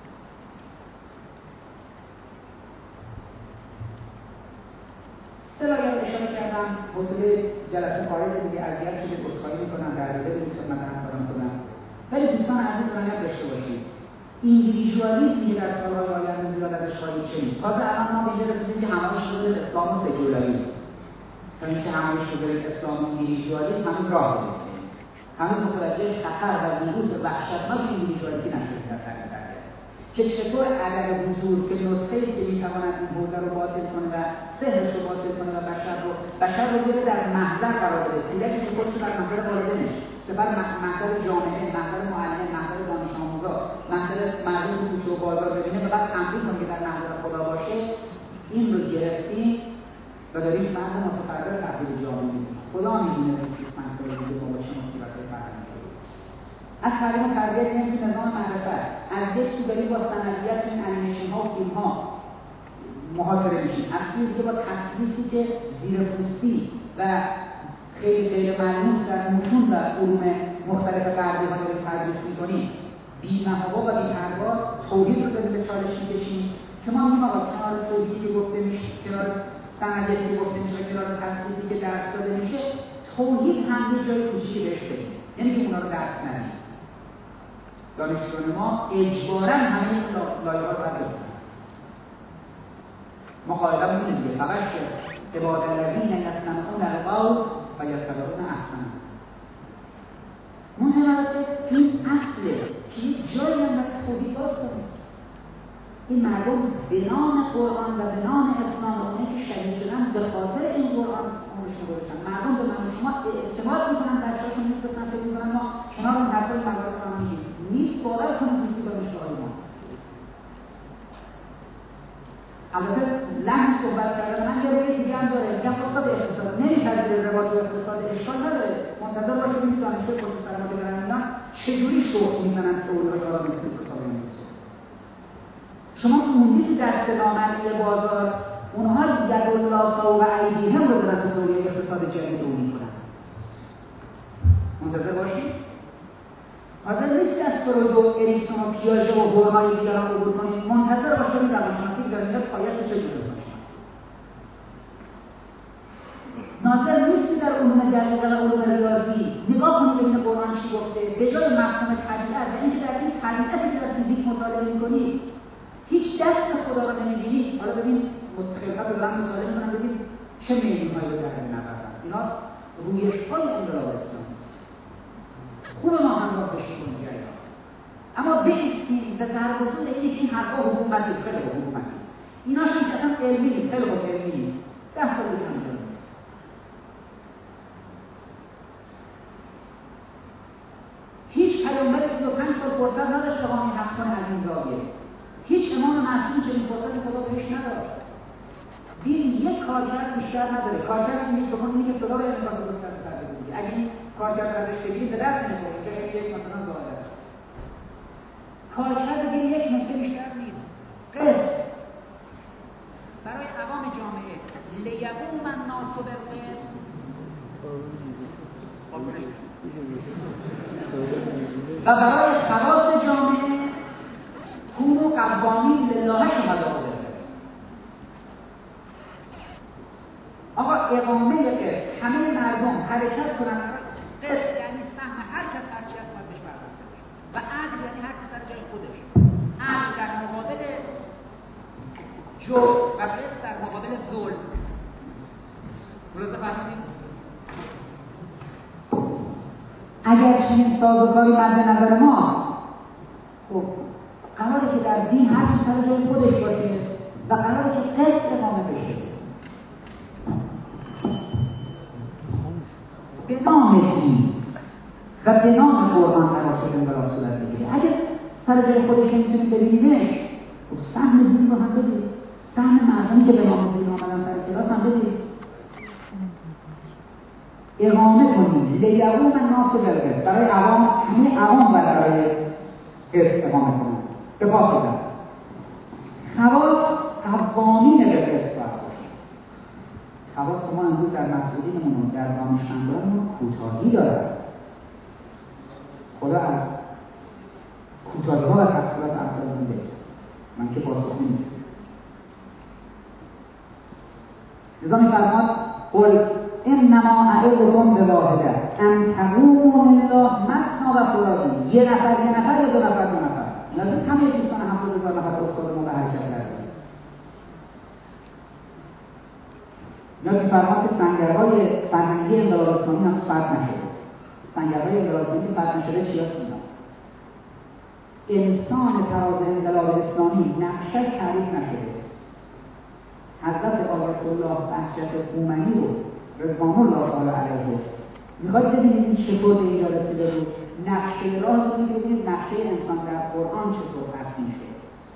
سلاحی هم اشاره کردم، حوصله جلسه خارج دیگه اذیت شده، عذرخواهی میکنم، در دیگه دیگه خدمت همکاران کنم. ولی دوستان عزیز باید داشته باشید ایندیویدوالیسمی که در سالهای آینده زیاد ازش خواهید شنید. تازه الان ما به اینجا رسیدیم که همش شده اسلام و سکولاریسم. تا اینکه همش شده اسلام و ایندیویدوالیسم همین راه رو همین متوجه خطر و ویروس وحشتناک ایندیویدوالیسم نشده در حقیقت. که چطور عدم حضور که نسخه‌ای که می‌تواند این حوزه رو باطل کنه و سحرش رو باطل کنه و بشر رو بشر رو بیاره در محضر قرار بده. کودکی که خودش در محضر والدینش، سپس محضر جامعه، محضر معلم، محضر دانش آموزا، محضر مردم تو کوچه و بازار ببینه و بعد تمرین کنه که در محضر خدا باشه، این رو گرفتیم و داریم مرد ناسپرده تبدیل جامعه می‌کنیم. خدا می‌دونه که پنج سال دیگه با چه مصیبت‌های فرهنگی از تعلیم و تربیت این نظام معرفت از یک سو داریم با سندیت این انیمیشن ها و فیلم ها محاصره میشیم، از سوی دیگه با تسلیسی که زیر پوستی و خیلی غیر ملموس در متون و علوم مختلف غربی ها داریم تدریس میکنیم، بی‌محابا و بی‌پروا توحید رو داریم به چالش میکشیم که ما میگیم آقا کنار توحیدی که گفته میشه، کنار سندیتی که گفته میشه، کنار تسلیسی که درس داده میشه، توحید هم یه جای کوچیکی بهش بدیم، یعنی که اونا رو درس ندیم. دانشجویان ما اجباراً همه این لایه‌ها رو باید بخونن. ما قاعده‌مون اینه دیگه، فبشر عباد الذین یستمعون القول فیتبعون احسنه. متوجه این اصله که یک جایی هم باید توحید باز کنیم. این مردم به نام قرآن و به نام اسلام و اونایی که شهید شدن به خاطر این قرآن عمرشون گذاشتن. مردم به من شما اعتماد میکنن، بچه‌هاشون میفرستن فکر میکنن ما کنار اون حرفای مدارس رو هم میگیم نیست باور کنید دوستی دانشگاه ما. البته لحن صحبت کردن من یه روی دیگه هم داره، میگم استاد اقتصاد نمیپذیره روابط اقتصاد اشکال نداره، منتظر باشه ببینید دانشگاه پشت سر ما که دارن میان چجوری شوخ میزنن تئوری آرامش اقتصاد میشه. شما موندی تو دست نامرئی بازار اونها یدالله فوق ایدیهم رو دارن تو دوره اقتصاد جدید تولید کنن. منتظر باشید. حاضر نیست از فروید و اریکسون و پیاژه و هورهای دیگر رو عبور کنید. منتظر باشید روانشناسی دارید پایش چجوری کنید. ناظر نیست در علوم دقیقه و علوم ریاضی نگاه کنید ببینید قرآن چی گفته. به جای مفهوم طبیعت و اینکه در این طبیعتی که در فیزیک مطالعه می‌کنید هیچ دست خدا رو نمی‌بینید. حالا ببین خلقت رو دارم مطالعه می‌کنم ببین چه میلیون‌هایی رو در این نبردن. اینا رویش‌های انقلاب اسلامی. خوب ما همراه بشیم با این جریان. اما بایستیم به سربازون اینه که این حرفا حکومتی خیلی حکومتی. ایناش هم که اصلا علمی نیست، خیلی خوب علمی نیست. ده سال دیگه هم داریم. هیچ پیامبری سی و پنج سال فرصت نداشت که قانون حق کنه از این زاویه. هیچ امام معصوم چنین فرصتی خدا بهش نداشت. دین یک کارکرد بیشتر نداره. کارکرد این که بخون اینه که خدا به انتقاد درست کرده دیگه. اگه این کارکرد ازش بگیریم به دست نمیخوره که یک مثلا زاده است. کارکرد دین یک نکته بیشتر نیست. قسط برای عوام جامعه لیقوم الناس بالقسط و برای خواص جامعه کونوا قوامین لله شهداء بالقسط. آقا اقامه قسط همه مردم حرکت کنن قسط یعنی سهم هر کس هر چی هست باید بهش پرداخته بشه و عدل یعنی هر کس در جای خودش. عدل در مقابل جور و قسط در مقابل ظلم. درسته فهمیدید؟ اگر چنین سازوکاری مد نظر ما خب قراره که در دین هر چی سر جای خودش باشه و قراره که قسط اقامه بشه به نام دین و به نام قرآن قرار شده انقلاب صورت بگیره. اگر سر جای خودش نمیتونید ببینیدش خب سهم دین رو هم بدید، سهم مردمی که به نام دین آمدن سر کلاس هم بدید، اقامه کنید لیقوم الناس بالقسط. برای عوام همه عوام برای قسط اقامه کنند به پا بدن. خواص قوامین به قسط باید باشه. خواص ما امروز در مسئولینمون در دانشمندانمون کوتاهی دارد. خدا از کوتاهی‌ها و تقصیرات افرادمون بگذره. من که پاسخی نیستم. لذا می‌فرماد قل انما اعظكم بواحده ان تقوموا لله مثنى اما وقت راضی یه نفر یه نفر یا دو نفر دو نفر لازم همه دوستان هفتاد هزار نفر افتاد ما به حرکت کردیم. یا می‌فرماد که سنگرهای فرهنگی انقلاب اسلامی هم فرد نشده. سنگرهای انقلاب اسلامی فرد نشده چی هست اینا؟ انسان تراز انقلاب اسلامی نقشش تعریف نشده. حضرت آیت الله بهجت هومنی رو رضوان الله تعالی علیه میخواید ببینید این چطور به اینجا رسیده بود. نقشه راه رو ببینید، نقشه انسان در قرآن چطور رسمی شده.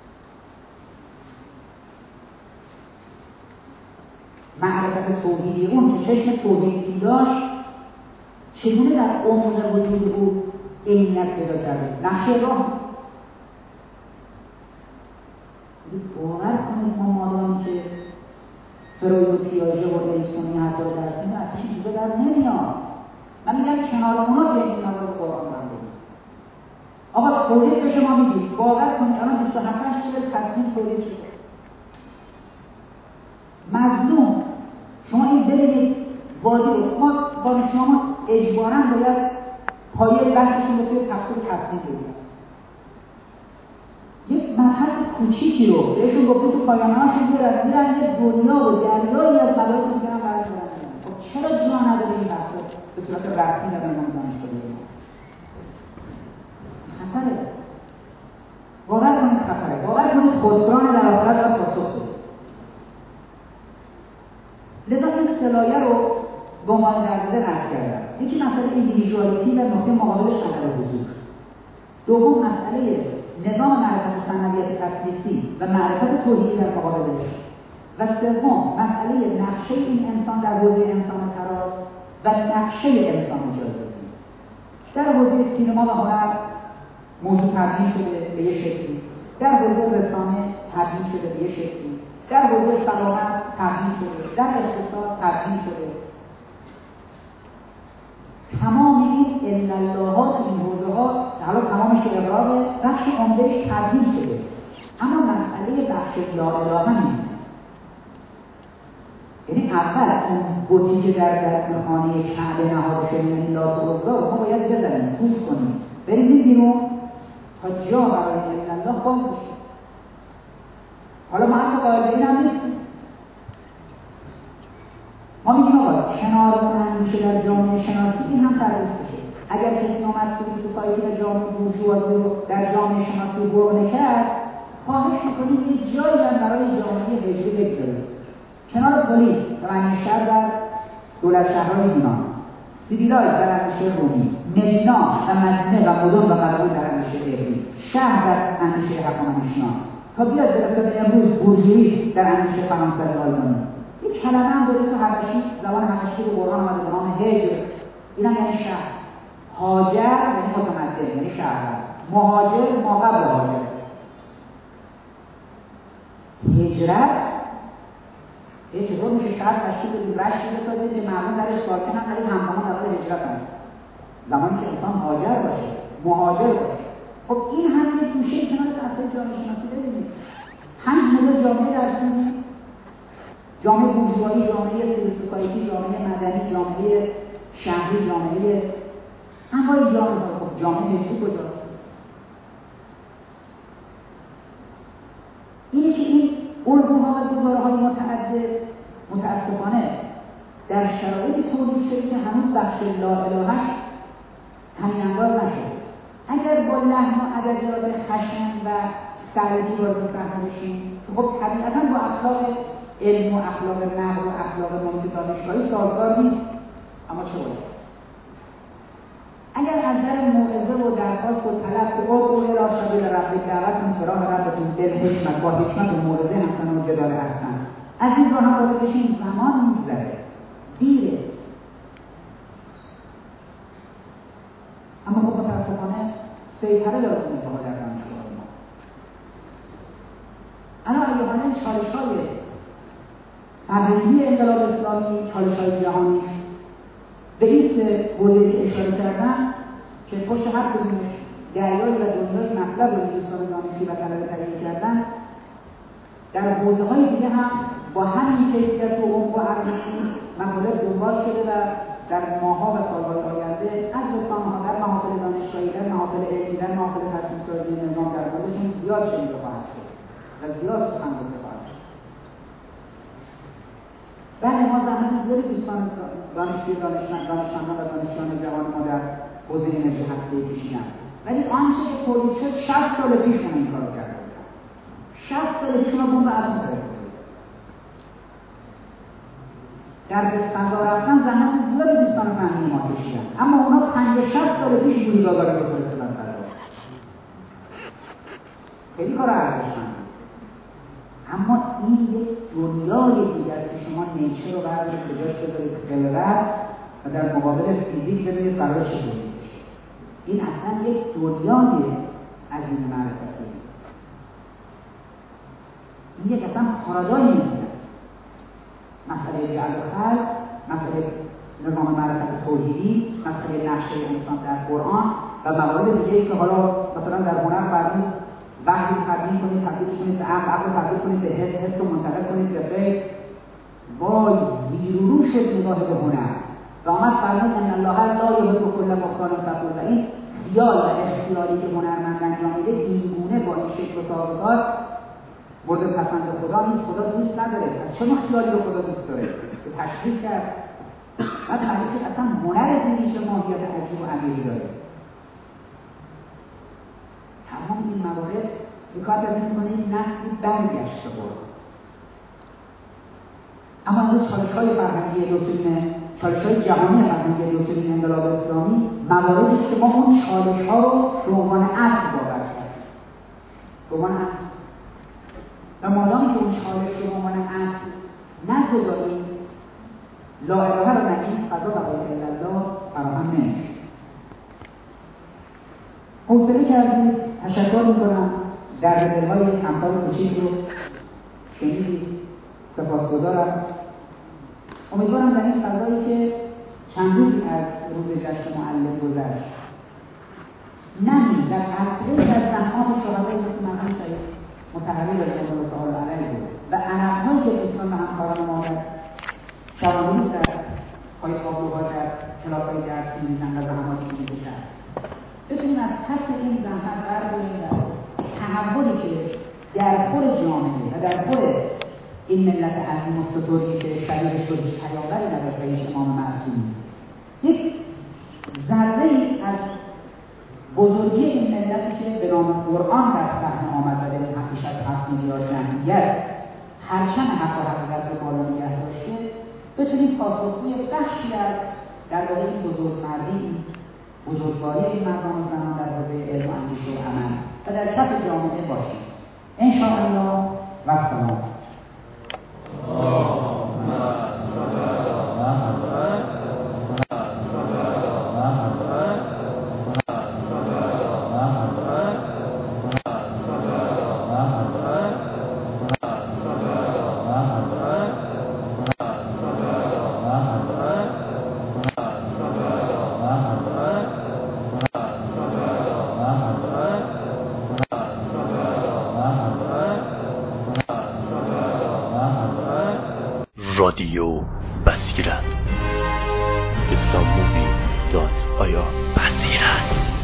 معرفت توحیدی اون که چشم توحیدی داشت چگونه در عمق وجود او عینیت پیدا کرده. نقشه راه باور کنید ما مادامی که فروید و پیاژه و ایسونی حتی در این از چیزی در نمیاد. من میگم کنار اونا به این نظر قرآن برمونید. آقا تولید به شما میگید باور کنید الان بیست و هفت سال تصمیم تولید شده. مظلوم شما این ببینید وادی رو ما دانشجویان اجباراً باید پایه بحثشون رو توی تفسیر تصمیم بگیرن. یک مبحث کوچیکی رو بهشون گفتیم تو پایانه‌هاشون بیارن میرن یه دنیا و دریایی از مباحث میگن برای برن. خب چرا جا نداره این بحثا به صورت رسمی ندارن دانشگاه بگیرن؟ خطره. باور کنید خطره. باور کنید خسران در آخرت را پاسخ بده. لذا این سلایه رو به عنوان درزده رد کردن. یکی مسئله ایندیویدوالیتی و نقطه مقابلش عدم حضور. دوم مسئله نظام معرفت ثانویت تسلیسی و معرفت توحیدی در مقابلش. و سوم مسئله نقشه این انسان در حوزه انسان تراز و نقشه انسان جاذبه. در حوزه سینما و هنر موضوع تبدیل شده به یه شکلی، در حوزه رسانه تبدیل شده به یه شکلی، در حوزه سلامت تبدیل شده، در اقتصاد تبدیل شده. تمام این علالله‌ها تو این حوزه‌ها حالا تمامش که اقراره بخش عمده‌اش تبدیل شده. اما مسئله بخش لا اله نیست. یعنی اول اون بوتی که در دست خانه کعبه نهاده شده یعنی لات و عزا رو ما باید بزنیم، توف کنیم، بریم بیرون تا جا برای علالله باز بشه. حالا ما حتی قائل به این هم نیستیم. ما میگیم آقا کنار کنن میشه در جامعه شناسی این هم تعریف بشه. اگر کسی آمد توی سوسایتی در جامعه بورژوازی رو در جامعه شناسی برونه کرد، خواهش میکنیم یه جایی هم برای جامعه هجری بگذاریم. کنار پلیس و معنی شهر در دولت شهرهای یونان، سیبیلای در اندیشه رومی، مدینا و مدینه و مدن و قلعه در اندیشه عبری، شهر در اندیشه هخامنشیان، تا بیاد برسه به امروز بورژویی در اندیشه فرانسه و آلمانی. یک کلمه هم داره تو حبشی، زبان حبشی رو قرآن آمده به نام هجر. این هم یعنی شهر. هاجر یعنی متمدن، یعنی شهر. مهاجر ما قبل هاجر. هجرت یه چطور میشه شهر تشکیل بدید رشتی بسازید که مردم درش ساکن هم ولی همزمان در حال هجرت هست. زمانی که انسان هاجر باشه، مهاجر باشه. خب این هم یه گوشه کنار اصل جامعه شناسی ببینید. همین مدل جامعه درسونی، جامعه بورژوایی، جامعه سیویل سوسایتی، جامعه مدنی، جامعه شهری، جامعه انواع جامعه. خب جامعه هجری کجاست؟ اینه که این الگوها و گزاره‌های متعدد متاسفانه در شرایطی تولید شده که هنوز بخش لا الهش همین انداز نشده. اگر با لحن و ادبیات خشن و سردی وارد صحنه بشیم، خب طبیعتاً با اخلاق علم و اخلاق نقد و اخلاق محیط دانشگاهی سازگار نیست. اما چه باید؟ اگر از نظر موعظه و درخواست و طلب که او او الی سبیل ربک دعوتتون فراه ربتون دل حکمت با حکمت و موعظه حسن و جدال حسن از این راه هم باید بشیم. زمان میگذره، دیره. اما خب متاسفانه سیطره داره اون اتفاق در دانشگاه ما. الان ایوهانه چالش‌های فرهنگی انقلاب اسلامی، چالش‌های جهانی به این سه حوزه که اشاره کردم که پشت هر کدومش دریایی و دنیای مطلب رو دوستان دانشی و طلبه تحلیل کردن، در حوزه‌های دیگه هم با همین کیفیت و عمق و عمیقی مطالب دنبال شده و در ماه‌ها و سال‌های آینده از رسانه‌ها در محافل دانشگاهی، در محافل علمی، در محافل تصمیم‌سازی نظام در موردشون زیاد شنیده خواهد شد و زیاد سخن گفته خواهد شد. بله ما زحمت زیادی دوستان دانشجوی دانشمند دانشمندان و دانشجویان جوان ما در حوزه انرژی هسته‌ای کشیدن، ولی آنچه که تولید شد شصت سال پیش اون این کارو کرده بودن. شصت سال پیش ما بمب اتم تولید کردیم. در فضا رفتن زحمت زیادی دوستان فنی ما کشیدن، اما اونا پنجاه شصت سال پیش بودی گاگارا رو فرستادن فضا. خیلی کار ارزشمنده. اما این یک دنیای دیگه است که شما نیچر رو بردارید کجاش بذارید خلقت و در مقابل فیزیک ببینید قرار چه بشه. این اصلا یک دنیای عظیم معرفتی. این یک اصلا پارادایم است. مسئله جعل و خلق، مسئله نظام معرفت توحیدی، مسئله نقشه انسان در قرآن و موارد دیگه‌ای که حالا مثلا در هنر فرمود وحی تبدیل کنید، تبدیل کنید به عقل، عقل تبدیل کنید به حس، حس رو منتقل کنید به فکر. وای ویروش نگاه به هنر و آمد فرمود ان الله لا یحب کل مختال فخور. و این خیال و اختیاری که هنرمند انجام میده اینگونه با این شکل و ساختار مورد پسند خدا نیست. خدا دوست نداره. از چه نوع خیالی رو خدا دوست داره؟ به تشریح کرد. بعد تعریف اصلا هنر دینی چه ماهیت عجیب و عمیقی داره. تمام این موارد حکایت از این می‌کنه این نسلی برگشته بود. اما امروز چالش‌های فرهنگی دکترین چالش‌های جهانی فرهنگی دکترین انقلاب اسلامی مواردی که ما اون چالش‌ها رو به عنوان اصل باور کردیم. به عنوان اصل. و مادامی که اون چالش رو به عنوان اصل نگذاریم، لا اله رو نگیم، فضا و الا الله فراهم نمیشه. حوصله کردید، تشکر میکنم در دلهای همکار کوچیک رو شنیدید، سپاسگزارم. امیدوارم در این فضایی که چند روزی از روز جشن معلم گذشت نمی در اصلی در زحمات شهدای مثل مرحوم سید مطهری رضی الله تعالی علیه بود و عنق‌هایی که دوستان و همکاران ما در شبانه‌روز در پای تابلوها در کلاس‌های درسی می‌دیدن و زحماتی که می‌کشند بتونیم از پس این زحمت برداریم و تحولی که در خور جامعه و در خور این ملت عظیم و ستوری که شبیه شد پیامبری نداشت و یک امام معصوم، یک ذره‌ای از بزرگی این ملتی که به نام قرآن در صحنه آمد و در حقیقت هفت میلیارد جمعیت پرچم حق و حقیقت رو بالا نگه داشته، بتونیم پاسخگوی بخشی از در واقع این بزرگمردی، بزرگواری این مردان و زنان در حوزه علم و اندیشه و عمل و در کف جامعه باشیم. انشاءالله و سلام. رادیو بصیرت. اسلامی دات آیا بصیرت.